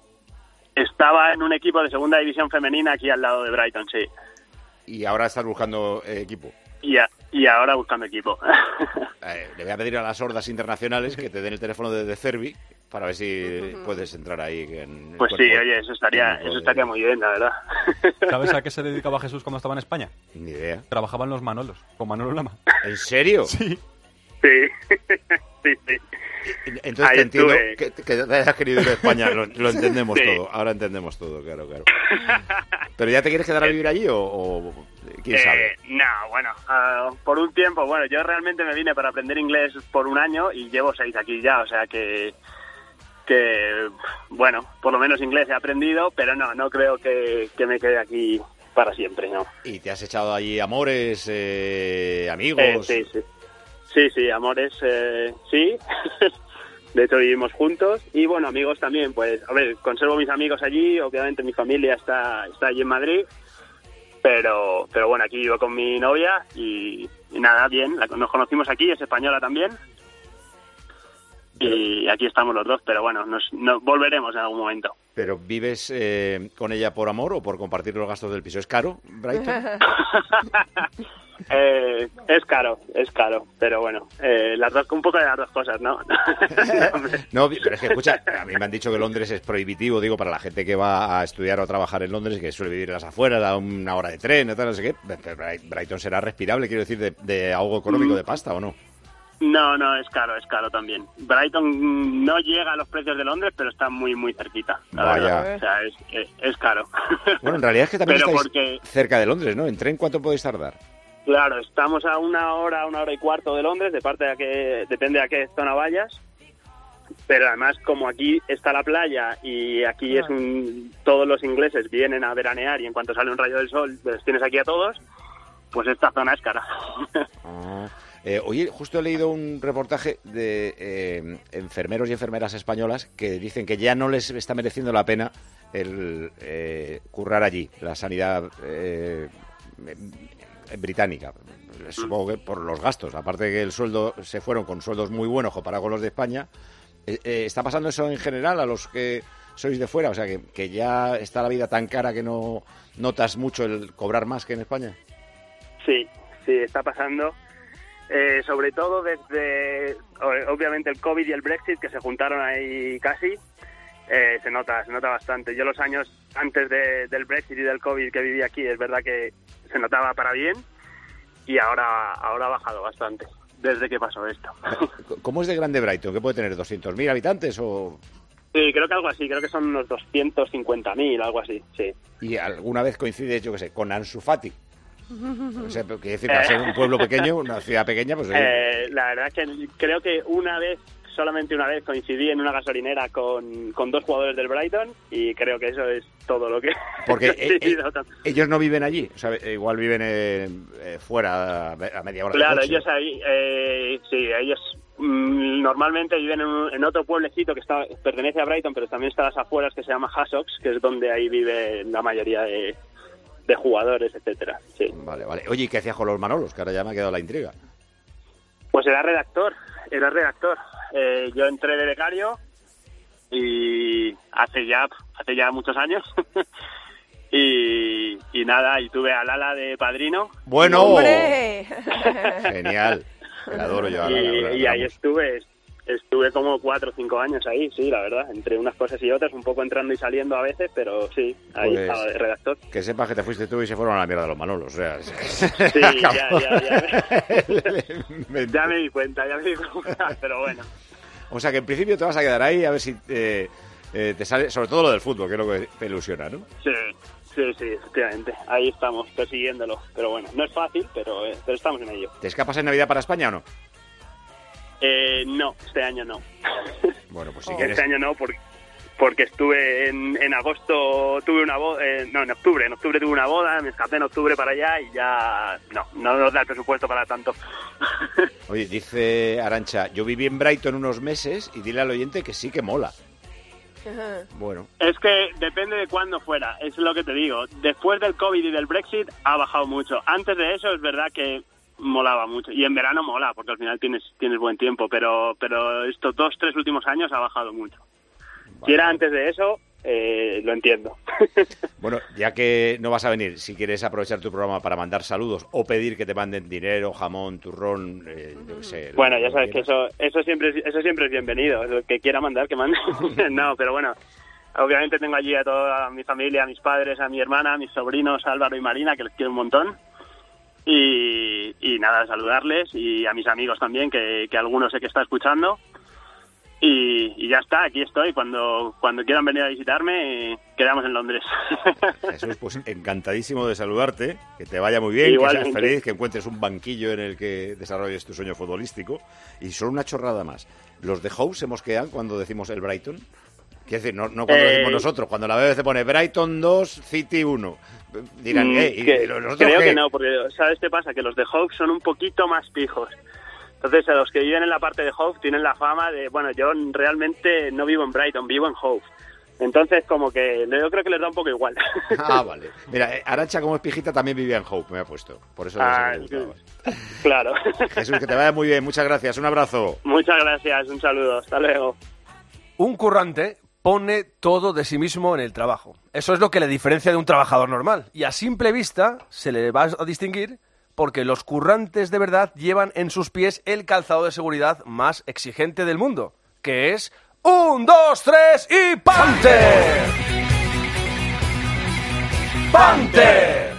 Estaba en un equipo de segunda división femenina aquí al lado de Brighton, sí. ¿Y ahora estás buscando equipo? Y ahora buscando equipo. Le voy a pedir a las hordas internacionales que te den el teléfono de Cervi para ver si puedes entrar ahí. Pues sí, oye, eso estaría muy bien, la verdad. ¿Sabes a qué se dedicaba Jesús cuando estaba en España? Ni idea. Trabajaba en los Manolos, con Manolo Lama. ¿En serio? Sí. Sí. Entonces ahí te entiendo estuve. que te hayas querido ir a España, lo entendemos todo, ahora entendemos todo, claro. ¿Pero ya te quieres quedar a vivir allí o quién sabe? No, bueno, por un tiempo, bueno, yo realmente me vine para aprender inglés por un año y llevo 6 aquí ya, o sea que bueno, por lo menos inglés he aprendido, pero no creo que me quede aquí para siempre, ¿no? ¿Y te has echado allí amores, amigos? Sí, amores, sí. De hecho, vivimos juntos. Y bueno, amigos también, pues, a ver, conservo mis amigos allí. Obviamente mi familia está allí en Madrid. Pero bueno, aquí vivo con mi novia y nada, bien. Nos conocimos aquí, es española también. Y aquí estamos los dos, pero bueno, nos volveremos en algún momento. ¿Pero vives con ella por amor o por compartir los gastos del piso? ¿Es caro, Brighton? Es caro, pero bueno, un poco de las dos cosas, ¿no? No, pero es que, escucha, a mí me han dicho que Londres es prohibitivo, digo, para la gente que va a estudiar o a trabajar en Londres, que suele vivir en las afueras, a una hora de tren, no sé qué. Brighton será respirable, quiero decir, de algo económico, de pasta, ¿o no? No, es caro también. Brighton no llega a los precios de Londres, pero está muy, muy cerquita. Vaya. O sea, es caro. Bueno, en realidad es que también pero estáis cerca de Londres, ¿no? ¿En tren cuánto podéis tardar? Claro, estamos a una hora y cuarto de Londres, depende a qué zona vayas. Pero además, como aquí está la playa y aquí todos los ingleses vienen a veranear y en cuanto sale un rayo del sol, pues tienes aquí a todos, pues esta zona es cara. Oye, justo he leído un reportaje de enfermeros y enfermeras españolas que dicen que ya no les está mereciendo la pena el currar allí, la sanidad británica. Supongo que por los gastos, aparte de que el sueldo se fueron con sueldos muy buenos comparado con los de España. ¿Está pasando eso en general a los que sois de fuera? O sea, que ya está la vida tan cara que no notas mucho el cobrar más que en España. Sí, está pasando. Sobre todo desde, obviamente, el COVID y el Brexit, que se juntaron ahí casi, se nota bastante. Yo los años antes del Brexit y del COVID que viví aquí, es verdad que se notaba para bien y ahora ha bajado bastante desde que pasó esto. ¿Cómo es de grande Brighton? ¿Qué puede tener? ¿200.000 habitantes o...? Sí, creo que algo así, creo que son unos 250.000, algo así, sí. ¿Y alguna vez coincide, yo qué sé, con Ansu Fati? O sea, quiere decir, para ser un pueblo pequeño, una ciudad pequeña, pues... La verdad es que creo que solamente una vez coincidí en una gasolinera con 2 jugadores del Brighton y creo que eso es todo lo que... Porque ellos no viven allí, o sea, igual viven fuera a media hora. Claro, de coche. ellos ahí, sí, ellos normalmente viven en otro pueblecito que pertenece a Brighton, pero también está a las afueras, que se llama Hassocks, que es donde ahí vive la mayoría de de jugadores, etcétera. Sí. Vale. Oye, ¿y qué hacías con los Manolos? Que ahora ya me ha quedado la intriga. Pues era redactor. Yo entré de becario y hace ya muchos años. y nada, y tuve a Lala de padrino. ¡Bueno! ¡Hombre! Genial. La adoro yo a Lala. Y ahí estuve como 4 o 5 años ahí, sí, la verdad, entre unas cosas y otras, un poco entrando y saliendo a veces, pero sí, ahí Pues, estaba de redactor. Que sepas que te fuiste tú y se fueron a la mierda los Manolos, o sea... Sí, ya me di cuenta, pero bueno. O sea que en principio te vas a quedar ahí a ver si te sale, sobre todo lo del fútbol, que es lo que te ilusiona, ¿no? Sí, efectivamente, ahí estamos persiguiéndolo, pero bueno, no es fácil, pero estamos en ello. ¿Te escapas en Navidad para España o no? No, este año no. Bueno, pues si quieres... Este año no, porque estuve en agosto, tuve una boda, en octubre tuve una boda, me escapé en octubre para allá y ya no nos da el presupuesto para tanto. Oye, dice Arantxa, yo viví en Brighton unos meses y dile al oyente que sí que mola. Bueno. Es que depende de cuándo fuera, es lo que te digo. Después del COVID y del Brexit ha bajado mucho. Antes de eso es verdad que molaba mucho. Y en verano mola, porque al final tienes buen tiempo, pero estos 2-3 últimos años ha bajado mucho. Vale. Si era antes de eso, lo entiendo. Bueno, ya que no vas a venir, si quieres aprovechar tu programa para mandar saludos o pedir que te manden dinero, jamón, turrón, yo qué sé. Bueno, ya sabes que eso siempre es bienvenido. El que quiera mandar, que mande. No, pero bueno, obviamente tengo allí a toda mi familia, a mis padres, a mi hermana, a mis sobrinos Álvaro y Marina, que les quiero un montón. Y nada, saludarles, y a mis amigos también, que algunos sé que está escuchando. Y ya está, aquí estoy. Cuando quieran venir a visitarme, quedamos en Londres. Jesús, pues encantadísimo de saludarte, que te vaya muy bien, igualmente, que seas feliz, que encuentres un banquillo en el que desarrolles tu sueño futbolístico. Y solo una chorrada más. ¿Los de House se mosquean cuando decimos el Brighton? Quiero decir, no cuando lo decimos nosotros, cuando la BBC pone Brighton 2, City 1. Dirán, creo que no, porque ¿sabes qué pasa? Que los de Hove son un poquito más pijos. Entonces, a los que viven en la parte de Hove tienen la fama de, bueno, yo realmente no vivo en Brighton, vivo en Hove. Entonces, como que yo creo que les da un poco igual. Ah, vale. Mira, Arantxa, como es pijita, también vivía en Hove, me ha puesto. Por eso me gustaba. Claro. Jesús, que te vaya muy bien. Muchas gracias. Un abrazo. Muchas gracias. Un saludo. Hasta luego. Un currante pone todo de sí mismo en el trabajo. Eso es lo que le diferencia de un trabajador normal. Y a simple vista se le va a distinguir porque los currantes de verdad llevan en sus pies el calzado de seguridad más exigente del mundo, que es 1, 2, 3 y ¡Panther! ¡Panther!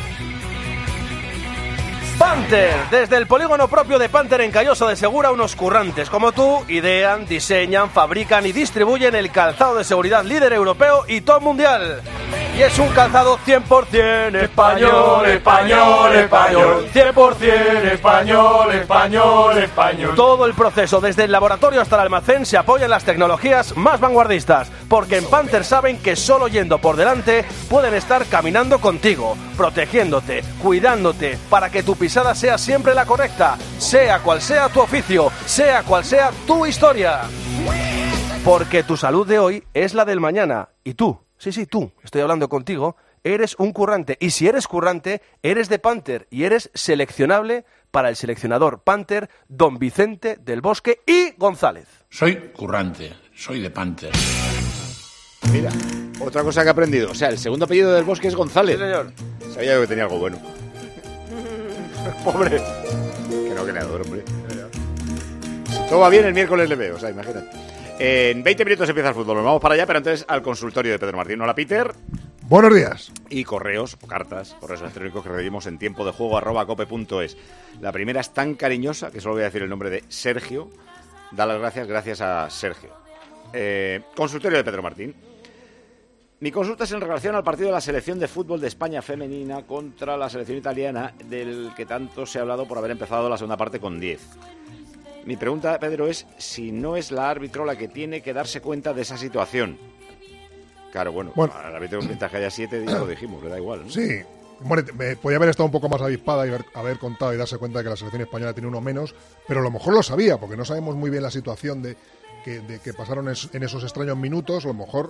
Panther, desde el polígono propio de Panther en Calloso de Segura, unos currantes como tú idean, diseñan, fabrican y distribuyen el calzado de seguridad líder europeo y top mundial. Y es un calzado 100% español, español, español. 100% español, español, español. Todo el proceso, desde el laboratorio hasta el almacén, se apoya en las tecnologías más vanguardistas, porque en Panther saben que solo yendo por delante pueden estar caminando contigo, protegiéndote, cuidándote, para que tu pisada sea siempre la correcta, sea cual sea tu oficio, sea cual sea tu historia. Porque tu salud de hoy es la del mañana, y tú, sí, tú, estoy hablando contigo, eres un currante, y si eres currante, eres de Panther, y eres seleccionable para el seleccionador Panther Don Vicente del Bosque y González. Soy currante, soy de Panther. Mira, otra cosa que he aprendido, o sea, el segundo apellido del Bosque es González. Sí, señor. Sabía yo que tenía algo bueno. Pobre. Que no, que le adoro, hombre. Si todo va bien, el miércoles le veo, o sea, imagínate. En 20 minutos empieza el fútbol, nos vamos para allá, pero antes al consultorio de Pedro Martín. Hola, Peter. Buenos días. Y correos o cartas, correos electrónicos que recibimos en tiempodejuego@cope.es. La primera es tan cariñosa que solo voy a decir el nombre de Sergio. Da las gracias a Sergio. Consultorio de Pedro Martín. Mi consulta es en relación al partido de la selección de fútbol de España femenina contra la selección italiana, del que tanto se ha hablado por haber empezado la segunda parte con 10. Mi pregunta, Pedro, es si no es la árbitro la que tiene que darse cuenta de esa situación. Claro, bueno, al árbitro mientras que haya 7, lo dijimos, le da igual, ¿no? Sí, bueno, podía haber estado un poco más avispada y haber contado y darse cuenta de que la selección española tiene uno menos, pero a lo mejor lo sabía, porque no sabemos muy bien la situación de que pasaron en esos extraños minutos. A lo mejor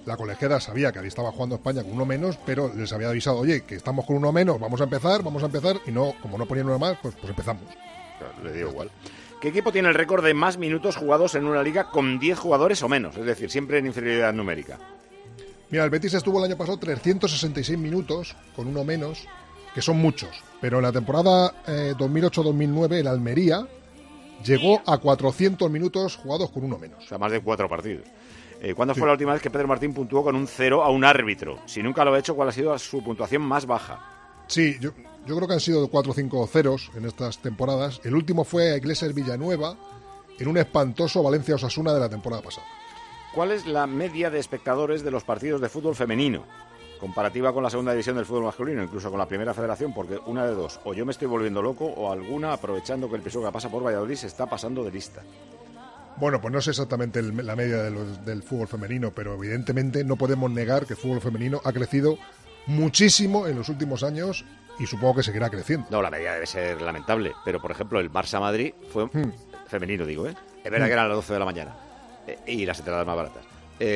la colegiada sabía que ahí estaba jugando España con uno menos, pero les había avisado, oye, que estamos con uno menos, vamos a empezar, y no, como no ponían uno más, pues empezamos. Claro, le dio igual. ¿Qué equipo tiene el récord de más minutos jugados en una liga con 10 jugadores o menos? Es decir, siempre en inferioridad numérica. Mira, el Betis estuvo el año pasado 366 minutos con uno menos, que son muchos, pero en la temporada 2008-2009 el Almería llegó a 400 minutos jugados con uno menos. O sea, más de 4 partidos. ¿Cuándo fue la última vez que Pedro Martín puntuó con un 0 a un árbitro? Si nunca lo ha hecho, ¿cuál ha sido su puntuación más baja? Sí, yo creo que han sido 4 o 5 ceros en estas temporadas. El último fue a Iglesias Villanueva en un espantoso Valencia-Osasuna de la temporada pasada. ¿Cuál es la media de espectadores de los partidos de fútbol femenino? Comparativa con la segunda división del fútbol masculino, incluso con la primera federación, porque una de dos, o yo me estoy volviendo loco, o alguna, aprovechando que el PSOE pasa por Valladolid, se está pasando de lista. Bueno, pues no sé exactamente la media del fútbol femenino, pero evidentemente no podemos negar que el fútbol femenino ha crecido muchísimo en los últimos años y supongo que seguirá creciendo. No, la media debe ser lamentable, pero por ejemplo el Barça-Madrid fue femenino, digo, ¿eh? Es verdad que eran las 12 de la mañana y las entradas más baratas.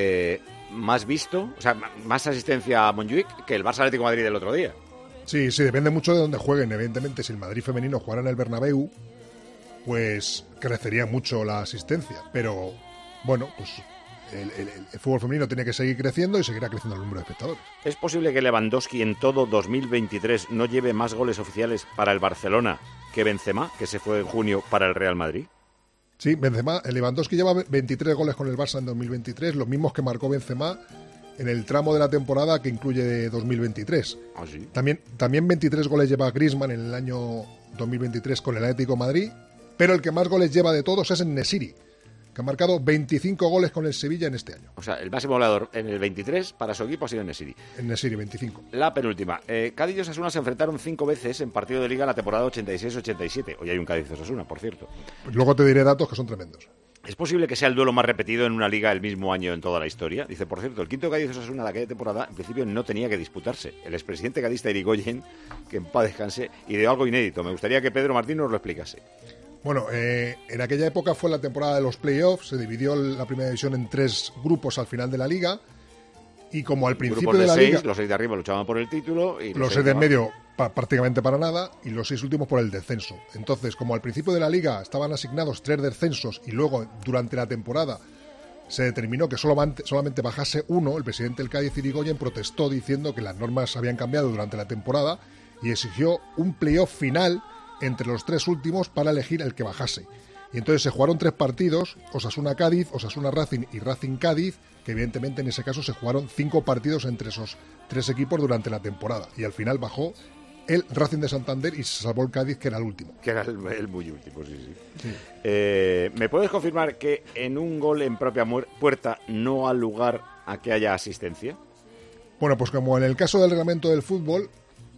Más visto, o sea, más asistencia a Montjuic que el Barça-Atlético de Madrid del otro día. Sí, depende mucho de dónde jueguen. Evidentemente, si el Madrid femenino jugara en el Bernabéu, pues crecería mucho la asistencia. Pero, bueno, pues el fútbol femenino tiene que seguir creciendo y seguirá creciendo el número de espectadores. ¿Es posible que Lewandowski en todo 2023 no lleve más goles oficiales para el Barcelona que Benzema, que se fue en junio para el Real Madrid? Sí, Lewandowski lleva 23 goles con el Barça en 2023, los mismos que marcó Benzema en el tramo de la temporada que incluye 2023. ¿Ah, sí? También 23 goles lleva Griezmann en el año 2023 con el Atlético de Madrid, pero el que más goles lleva de todos es En-Nesyri, que ha marcado 25 goles con el Sevilla en este año. O sea, el máximo goleador en el 23 para su equipo ha sido En-Nesyri. En-Nesyri, 25. La penúltima. Cádiz y Osasuna se enfrentaron 5 veces en partido de Liga en la temporada 86-87. Hoy hay un Cádiz-Osasuna, por cierto. Luego te diré datos que son tremendos. ¿Es posible que sea el duelo más repetido en una liga el mismo año en toda la historia? Dice, por cierto, el quinto Cádiz-Osasuna de aquella temporada en principio no tenía que disputarse. El expresidente cadista Irigoyen, que en paz descanse, ideó algo inédito. Me gustaría que Pedro Martín nos lo explicase. Bueno, en aquella época fue la temporada de los playoffs, se dividió la primera división en 3 grupos al final de la liga y como al principio de la 6, liga... Los 6 de arriba luchaban por el título y los 6 de en medio prácticamente para nada y los 6 últimos por el descenso. Entonces, como al principio de la liga estaban asignados 3 descensos y luego durante la temporada se determinó que solamente bajase uno, el presidente del Cádiz, Irigoyen, protestó diciendo que las normas habían cambiado durante la temporada y exigió un playoff final entre los 3 últimos para elegir el que bajase. Y entonces se jugaron 3 partidos, Osasuna-Cádiz, Osasuna-Racing y Racing-Cádiz, que evidentemente en ese caso se jugaron 5 partidos entre esos 3 equipos durante la temporada. Y al final bajó el Racing de Santander y se salvó el Cádiz, que era el último. Que era el muy último, sí. ¿Me puedes confirmar que en un gol en propia puerta no ha lugar a que haya asistencia? Bueno, pues como en el caso del reglamento del fútbol...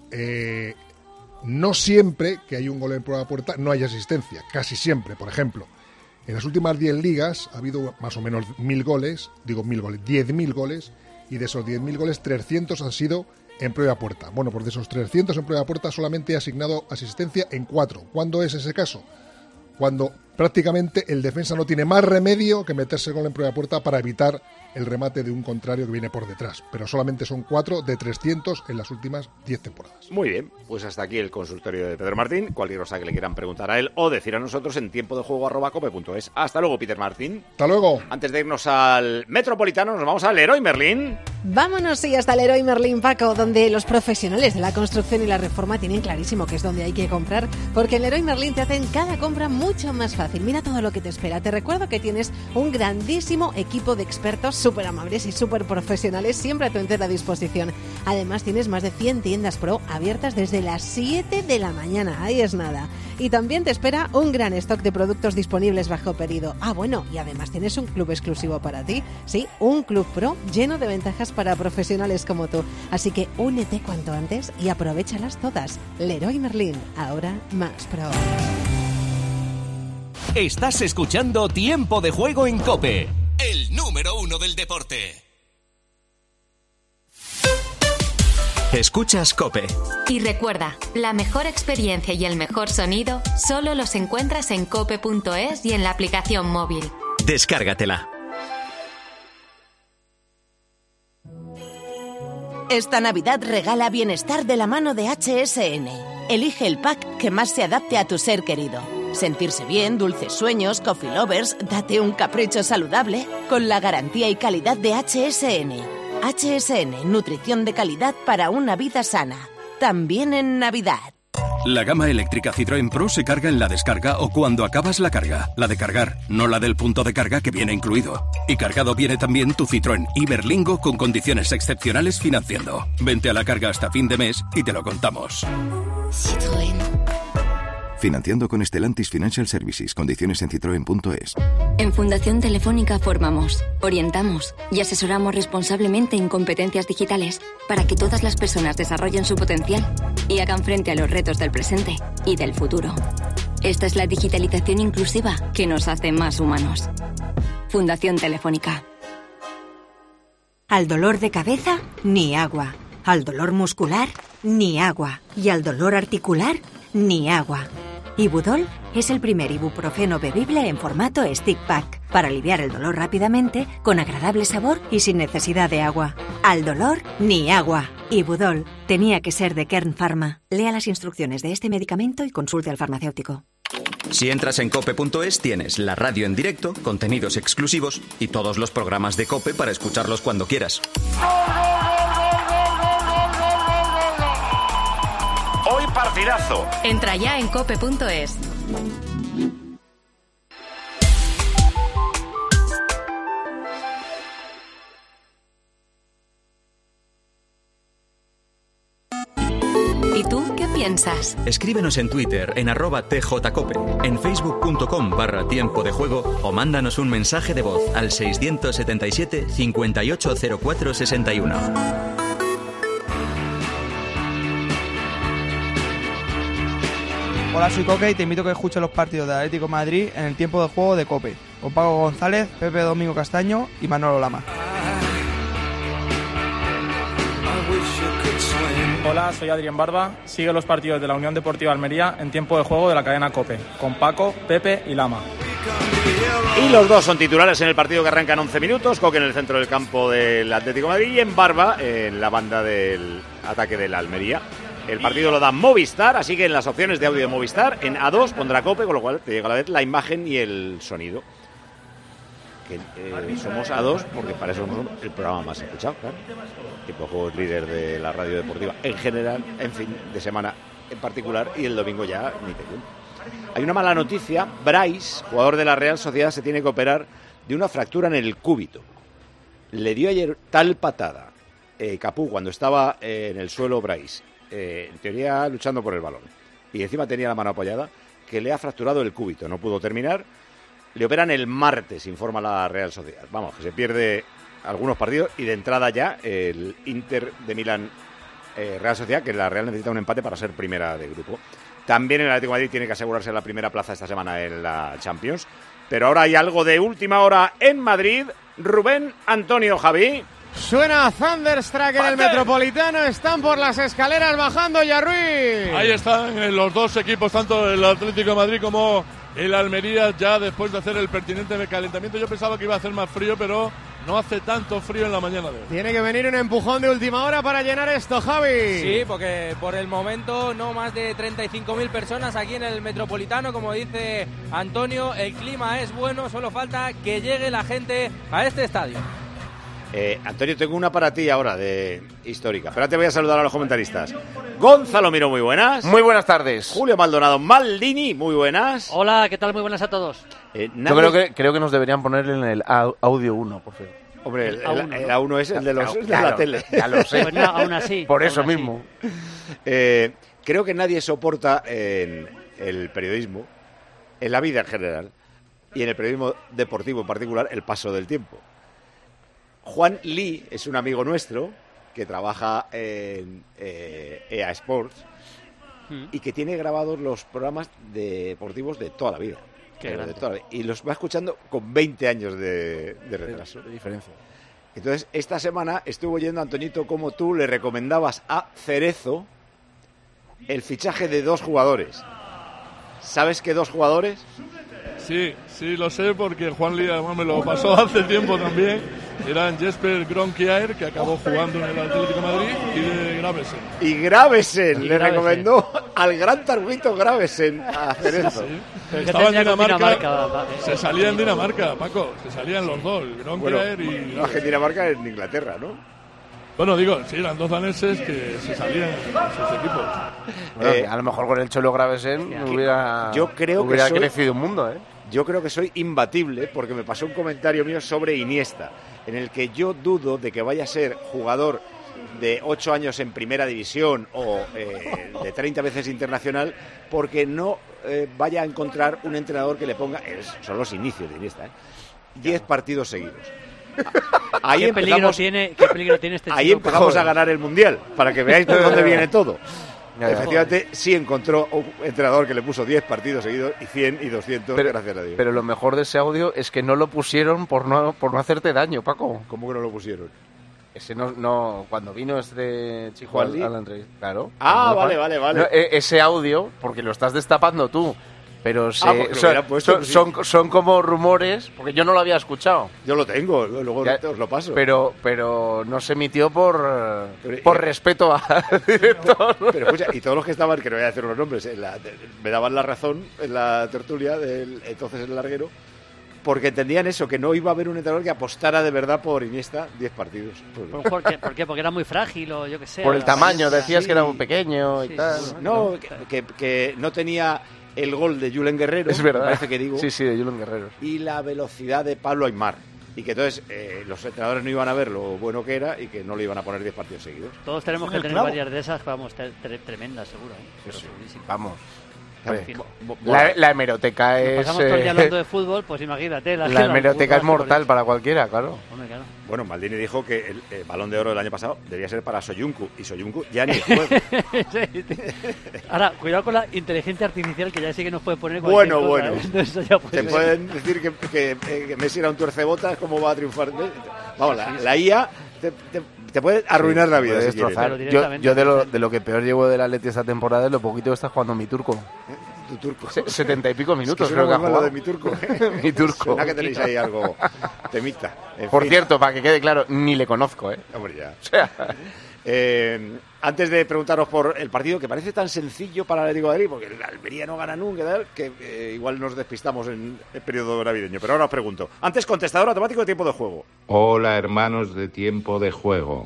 no siempre que hay un gol en propia puerta no hay asistencia, casi siempre. Por ejemplo, en las últimas 10 ligas ha habido más o menos 1000 goles, 10.000 goles, y de esos 10.000 goles 300 han sido en propia puerta. Bueno, pues de esos 300 en propia puerta solamente he asignado asistencia en 4. ¿Cuándo es ese caso? Cuando prácticamente el defensa no tiene más remedio que meterse el gol en propia puerta para evitar el remate de un contrario que viene por detrás. Pero solamente son 4 de 300 en las últimas 10 temporadas. Muy bien, pues hasta aquí el consultorio de Pedro Martín. Cualquier cosa que le quieran preguntar a él o decir a nosotros en tiempodejuego@cope.es. Hasta luego, Peter Martín. Hasta luego. Antes de irnos al Metropolitano, nos vamos al Leroy Merlin. Vámonos, sí, hasta el Leroy Merlin, Paco, donde los profesionales de la construcción y la reforma tienen clarísimo que es donde hay que comprar, porque en Leroy Merlin te hacen cada compra mucho más fácil. Mira todo lo que te espera. Te recuerdo que tienes un grandísimo equipo de expertos súper amables y súper profesionales siempre a tu entera disposición. Además, tienes más de 100 tiendas Pro abiertas desde las 7 de la mañana. Ahí es nada. Y también te espera un gran stock de productos disponibles bajo pedido. Ah, bueno, y además tienes un club exclusivo para ti. Sí, un club Pro lleno de ventajas para profesionales como tú. Así que únete cuanto antes y aprovéchalas todas. Leroy Merlin, ahora más Pro. Estás escuchando Tiempo de Juego en COPE, el número 1 del deporte. Escuchas COPE. Y recuerda, la mejor experiencia y el mejor sonido solo los encuentras en cope.es y en la aplicación móvil. Descárgatela. Esta Navidad regala bienestar de la mano de HSN. Elige el pack que más se adapte a tu ser querido. Sentirse bien, dulces sueños, coffee lovers, date un capricho saludable con la garantía y calidad de HSN. HSN, nutrición de calidad para una vida sana. También en Navidad. La gama eléctrica Citroën Pro se carga en la descarga o cuando acabas la carga. La de cargar, no la del punto de carga que viene incluido. Y cargado viene también tu Citroën Iberlingo con condiciones excepcionales financiando. Vente a la carga hasta fin de mes y te lo contamos. Citroën. Financiando con Stellantis Financial Services. Condiciones en citroen.es. En Fundación Telefónica formamos, orientamos y asesoramos responsablemente en competencias digitales para que todas las personas desarrollen su potencial y hagan frente a los retos del presente y del futuro. Esta es la digitalización inclusiva que nos hace más humanos. Fundación Telefónica. Al dolor de cabeza, ni agua. Al dolor muscular, ni agua. Y al dolor articular, ni agua. Ibudol es el primer ibuprofeno bebible en formato stick pack para aliviar el dolor rápidamente, con agradable sabor y sin necesidad de agua. Al dolor, ni agua. Ibudol tenía que ser de Kern Pharma. Lea las instrucciones de este medicamento y consulte al farmacéutico. Si entras en cope.es tienes la radio en directo, contenidos exclusivos y todos los programas de COPE para escucharlos cuando quieras. Hoy partidazo. Entra ya en cope.es. ¿Y tú qué piensas? Escríbenos en Twitter en @tjcope, en facebook.com/tiempo de juego o mándanos un mensaje de voz al 677 580461. Hola, soy Coque y te invito a que escuches los partidos del Atlético de Madrid en el tiempo de juego de COPE, con Paco González, Pepe Domingo Castaño y Manolo Lama. Hola, soy Adrián Barba. Sigue los partidos de la Unión Deportiva Almería en tiempo de juego de la cadena COPE, con Paco, Pepe y Lama. Y los dos son titulares en el partido que arranca en 11 minutos. Coque en el centro del campo del Atlético de Madrid y en Barba en la banda del ataque de la Almería. El partido lo da Movistar, así que en las opciones de audio de Movistar, en A2 pondrá COPE, con lo cual te llega a la vez la imagen y el sonido. Que somos A2 porque para eso somos el programa más escuchado, claro. Tipo Juegos líder de la radio deportiva en general, en fin, de semana en particular, y el domingo ya ni te cuento. Hay una mala noticia. Bryce, jugador de la Real Sociedad, se tiene que operar de una fractura en el cúbito. Le dio ayer tal patada Capú cuando estaba en el suelo Bryce, en teoría luchando por el balón, y encima tenía la mano apoyada, que le ha fracturado el cúbito. No pudo terminar. Le operan el martes, informa la Real Sociedad. Vamos, que se pierde algunos partidos y de entrada ya el Inter de Milán, Real Sociedad, que la Real necesita un empate para ser primera de grupo. También el Atlético de Madrid tiene que asegurarse la primera plaza esta semana en la Champions. Pero ahora hay algo de última hora en Madrid. Rubén, Antonio, Javi. Suena Thunderstruck en el Metropolitano, están por las escaleras bajando ya Ruiz. Ahí están los dos equipos, tanto el Atlético de Madrid como el Almería, ya después de hacer el pertinente calentamiento. Yo pensaba que iba a hacer más frío, pero no hace tanto frío en la mañana de hoy. Tiene que venir un empujón de última hora para llenar esto, Javi. Sí, porque por el momento no más de 35.000 personas aquí en el Metropolitano, como dice Antonio. El clima es bueno, solo falta que llegue la gente a este estadio. Antonio, tengo una para ti ahora de histórica. Espérate, voy a saludar a los comentaristas. Gonzalo Miro, muy buenas. Muy buenas tardes. Julio Maldonado Maldini, muy buenas. Hola, ¿qué tal? Muy buenas a todos. Yo creo que nos deberían poner en el audio 1, por favor. Hombre, el A1 es el de, de la tele. Ya lo sé. Pues no, aún así. Por eso aún así. mismo. Creo que nadie soporta en el periodismo, en la vida en general, y en el periodismo deportivo en particular, el paso del tiempo. Juan Lee es un amigo nuestro que trabaja en EA Sports y que tiene grabados los programas deportivos de toda la vida. Y los va escuchando con 20 años de retraso. De diferencia. Entonces, esta semana estuvo oyendo, Antoñito, como tú le recomendabas a Cerezo el fichaje de 2 jugadores. ¿Sabes qué 2 jugadores? Sí, lo sé porque Juan Lee además me lo pasó hace tiempo también. eran Jesper Gronkiaer, que acabó jugando en el Atlético de Madrid, y de Gravesen. Y Gravesen le recomendó al gran Targuito Gravesen a hacer eso. Sí. Estaba en Dinamarca, se salía en Dinamarca, Paco, se salían los dos, Gronkiaer y... No, es que Dinamarca es en Inglaterra, ¿no? Bueno, digo, sí, eran dos daneses que se salían en sus equipos. Bueno, a lo mejor con el Cholo Gravesen hubiera crecido un mundo, ¿eh? Yo creo que soy imbatible porque me pasó un comentario mío sobre Iniesta, en el que yo dudo de que vaya a ser jugador de 8 años en primera división o de 30 veces internacional, porque no vaya a encontrar un entrenador que le ponga, son los inicios de Iniesta, 10 partidos seguidos. Ahí ¿Qué peligro tiene este chico? Ahí empezamos a ganar el Mundial, para que veáis de dónde viene todo. Efectivamente, sí encontró un entrenador que le puso 10 partidos seguidos y 100 y 200, gracias a Dios. Pero lo mejor de ese audio es que no lo pusieron por no hacerte daño, Paco. ¿Cómo que no lo pusieron? Ese no cuando vino este chico a la entrevista. Claro. Ah, vale. No, ese audio, porque lo estás destapando tú. Pero son como rumores, porque yo no lo había escuchado. Yo lo tengo, luego os lo paso. Pero no se emitió por respeto al director. Pero escucha, y todos los que estaban, que no voy a decir los nombres, me daban la razón en la tertulia del entonces el larguero, porque entendían eso, que no iba a haber un entrenador que apostara de verdad por Iniesta 10 partidos. ¿Por qué? Porque era muy frágil o yo qué sé. Por el tamaño, decías que era muy pequeño y tal. No, que no tenía... el gol de Julen Guerrero, es verdad. Me parece que digo. Sí, de Julen Guerrero. Y la velocidad de Pablo Aimar. Y que entonces los entrenadores no iban a ver lo bueno que era y que no le iban a poner 10 partidos seguidos. Todos tenemos que tener varias de esas, vamos, tremendas, seguro. Pero sí. Vamos. La hemeroteca es... Pasamos todo el día hablando de fútbol, pues imagínate. La hemeroteca es mortal para cualquiera, claro. Claro. Bueno, Maldini dijo que el Balón de Oro del año pasado debía ser para Soyuncu, y Soyuncu ya ni juega. Ahora, cuidado con la inteligencia artificial, que ya sí que nos puede poner cualquier cosa. Bueno. Eso ya te pueden decir que Messi era un tuercebotas, ¿cómo va a triunfar? Vamos, la IA te puede arruinar la vida. Si yo de lo que peor llevo del Atleti esta temporada es lo poquito que está jugando mi turco. Tu turco. 70 y pico minutos, es que creo que ha jugado. De mi turco. Mi turco. Suena que tenéis ahí algo temita. Por cierto, para que quede claro, ni le conozco, ¿eh? Hombre, ya. O sea... antes de preguntaros por el partido, que parece tan sencillo para el Atlético de Madrid, porque el Almería no gana nunca, que igual nos despistamos en el periodo navideño. Pero ahora os pregunto. Antes, contestador automático de tiempo de juego. Hola, hermanos de tiempo de juego.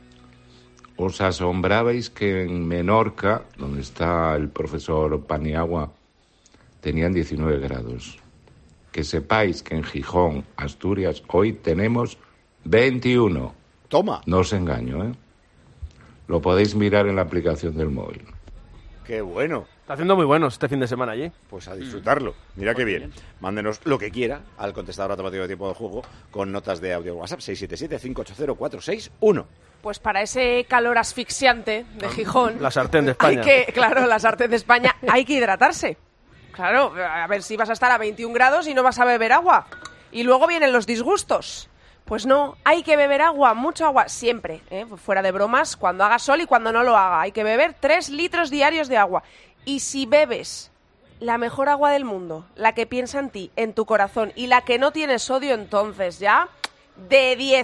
¿Os asombrabais que en Menorca, donde está el profesor Paniagua, tenían 19 grados? Que sepáis que en Gijón, Asturias, hoy tenemos 21. Toma. No os engaño, ¿eh? Lo podéis mirar en la aplicación del móvil. ¡Qué bueno! Está haciendo muy bueno este fin de semana allí. Pues a disfrutarlo. Mira qué bien. Mándenos lo que quiera al contestador automático de tiempo de juego con notas de audio WhatsApp 677-580-461. Pues para ese calor asfixiante de Gijón... La sartén de España. La sartén de España, hay que hidratarse. Claro, a ver si vas a estar a 21 grados y no vas a beber agua. Y luego vienen los disgustos. Pues no, hay que beber agua, mucha agua, siempre, fuera de bromas, cuando haga sol y cuando no lo haga. Hay que beber 3 litros diarios de agua. Y si bebes la mejor agua del mundo, la que piensa en ti, en tu corazón, y la que no tiene sodio, entonces ya, de 10.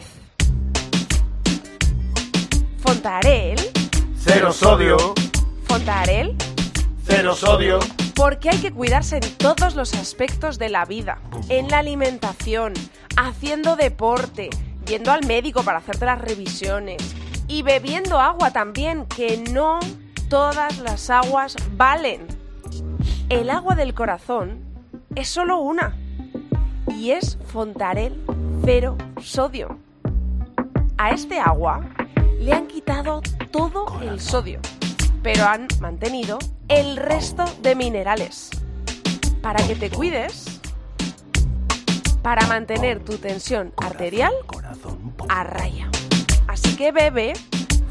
Fontarel. 0 sodio. Fontarel. 0 sodio. Porque hay que cuidarse en todos los aspectos de la vida. En la alimentación, haciendo deporte, yendo al médico para hacerte las revisiones y bebiendo agua también, que no todas las aguas valen. El agua del corazón es solo una y es Fontarel 0 sodio. A este agua le han quitado todo el sodio, pero han mantenido el resto de minerales para que te cuides, para mantener tu tensión arterial a raya. Así que bebe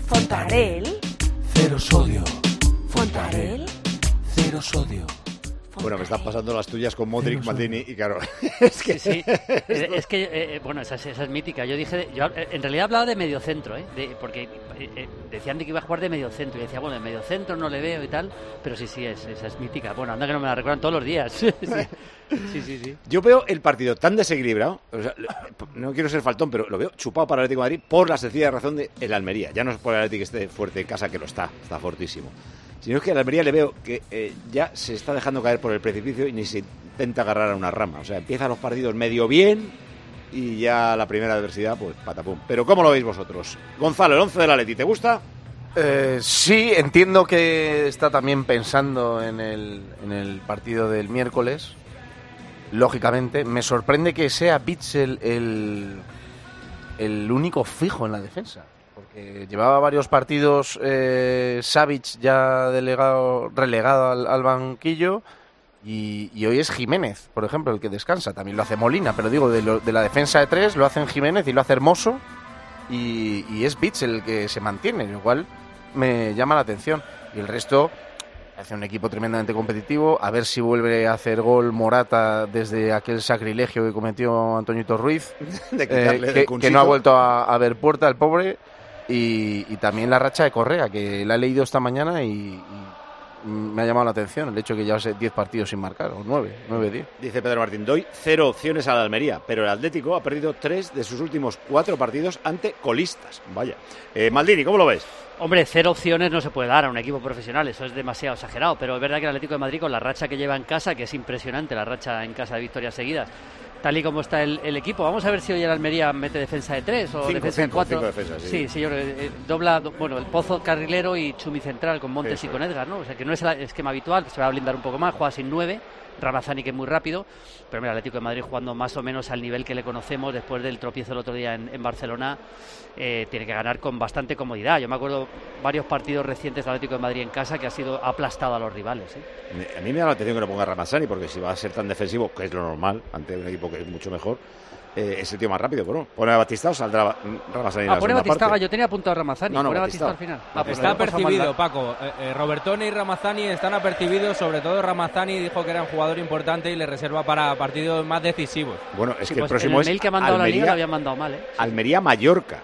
Fontarel 0 sodio. Fontarel 0 sodio. Bueno, me están pasando las tuyas con Modric, Maldini y claro. Es que sí. Es que, bueno, esa es mítica. Yo dije, en realidad hablaba de mediocentro, porque decían de que iba a jugar de mediocentro. Y decía, bueno, de mediocentro no le veo y tal, pero sí, esa es mítica. Bueno, anda que no me la recuerdan todos los días. Sí. Yo veo el partido tan desequilibrado, o sea, no quiero ser faltón, pero lo veo chupado para el Atlético de Madrid por la sencilla razón de el Almería. Ya no es por el Atlético que esté fuerte en casa, que lo está fortísimo. Sino es que al Almería le veo que ya se está dejando caer por el precipicio y ni se intenta agarrar a una rama. O sea, empiezan los partidos medio bien y ya la primera adversidad, pues patapum. Pero ¿cómo lo veis vosotros? Gonzalo, el 11 del Atleti, ¿te gusta? Sí, entiendo que está también pensando en el partido del miércoles. Lógicamente, me sorprende que sea Witsel el único fijo en la defensa. Porque llevaba varios partidos Savic ya relegado al banquillo y hoy es Jiménez, por ejemplo, el que descansa. También lo hace Molina, pero digo, de la defensa de tres lo hacen Jiménez y lo hace Hermoso y es Witsel el que se mantiene, lo cual me llama la atención. Y el resto hace un equipo tremendamente competitivo. A ver si vuelve a hacer gol Morata desde aquel sacrilegio que cometió Antoñito Ruiz, que no ha vuelto a ver puerta el pobre. Y también la racha de Correa, que la he leído esta mañana y me ha llamado la atención el hecho de que llevase 10 partidos sin marcar, o 9-10. Dice Pedro Martín, doy 0 opciones a la Almería, pero el Atlético ha perdido 3 de sus últimos 4 partidos ante colistas. Vaya. Maldini, ¿cómo lo ves? Hombre, 0 opciones no se puede dar a un equipo profesional, eso es demasiado exagerado, pero es verdad que el Atlético de Madrid, con la racha que lleva en casa, que es impresionante, la racha en casa de victorias seguidas, tal y como está el equipo. Vamos a ver si hoy el Almería mete defensa de 3 o defensa de 4. 5 defensas, sí. Sí, yo dobla, bueno, el Pozo carrilero y Chumi central con Montes y con Edgar, ¿no? O sea, que no es el esquema habitual, se va a blindar un poco más, juega sin 9, Ramazani, que es muy rápido, pero mira, el Atlético de Madrid jugando más o menos al nivel que le conocemos después del tropiezo el otro día en Barcelona, tiene que ganar con bastante comodidad. Yo me acuerdo varios partidos recientes del Atlético de Madrid en casa que ha sido aplastado a los rivales. A mí me da la atención que lo ponga Ramazani, porque si va a ser tan defensivo, que es lo normal ante un equipo que es mucho mejor, es el tío más rápido, ¿no? ¿Pone a Batista o saldrá Ramazani? Pone a Batista, yo tenía apuntado a Ramazani. Pone a Batista al final. Está apercibido, Paco. Robertone y Ramazani están apercibidos, sobre todo Ramazani dijo que era un jugador importante y le reserva para partidos más decisivos. Bueno, es que pues el próximo el mail que ha mandado Almería, la Liga lo habían mandado mal, Almería-Mallorca.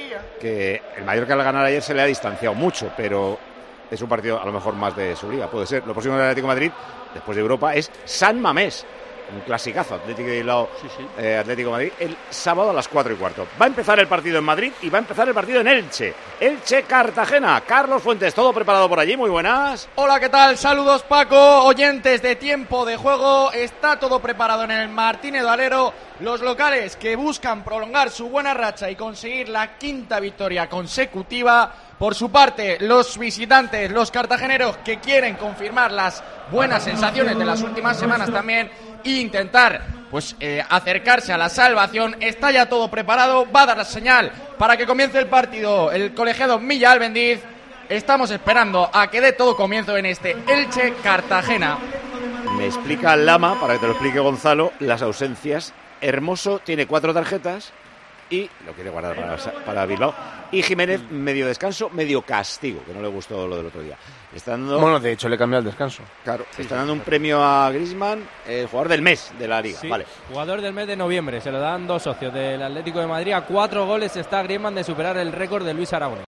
Que el Mallorca al ganar ayer se le ha distanciado mucho, pero es un partido a lo mejor más de su liga, puede ser. Lo próximo del Atlético de Madrid, después de Europa, es San Mamés. Un clasicazo, Atlético de Bilbao, Atlético de Madrid, el sábado a las 4:15. Va a empezar el partido en Madrid y va a empezar el partido en Elche. Elche-Cartagena. Carlos Fuentes, todo preparado por allí, muy buenas. Hola, ¿qué tal? Saludos, Paco, oyentes de Tiempo de Juego. Está todo preparado en el Martínez Valero. Los locales que buscan prolongar su buena racha y conseguir la 5ª victoria consecutiva. Por su parte, los visitantes, los cartageneros, que quieren confirmar las buenas sensaciones de las últimas semanas también e intentar acercarse a la salvación. Está ya todo preparado, va a dar la señal para que comience el partido el colegiado Milla Albendiz. Estamos esperando a que dé todo comienzo en este Elche-Cartagena. Me explica Lama, para que te lo explique Gonzalo, las ausencias. Hermoso tiene 4 tarjetas y lo quiere guardar para Bilbao. Y Jiménez, medio descanso, medio castigo, que no le gustó lo del otro día. Bueno, de hecho le cambió el descanso. Claro, están dando un premio a Griezmann, el jugador del mes de la Liga. Sí, vale. Jugador del mes de noviembre, se lo dan 2 socios del Atlético de Madrid. A 4 goles está Griezmann de superar el récord de Luis Aragonés.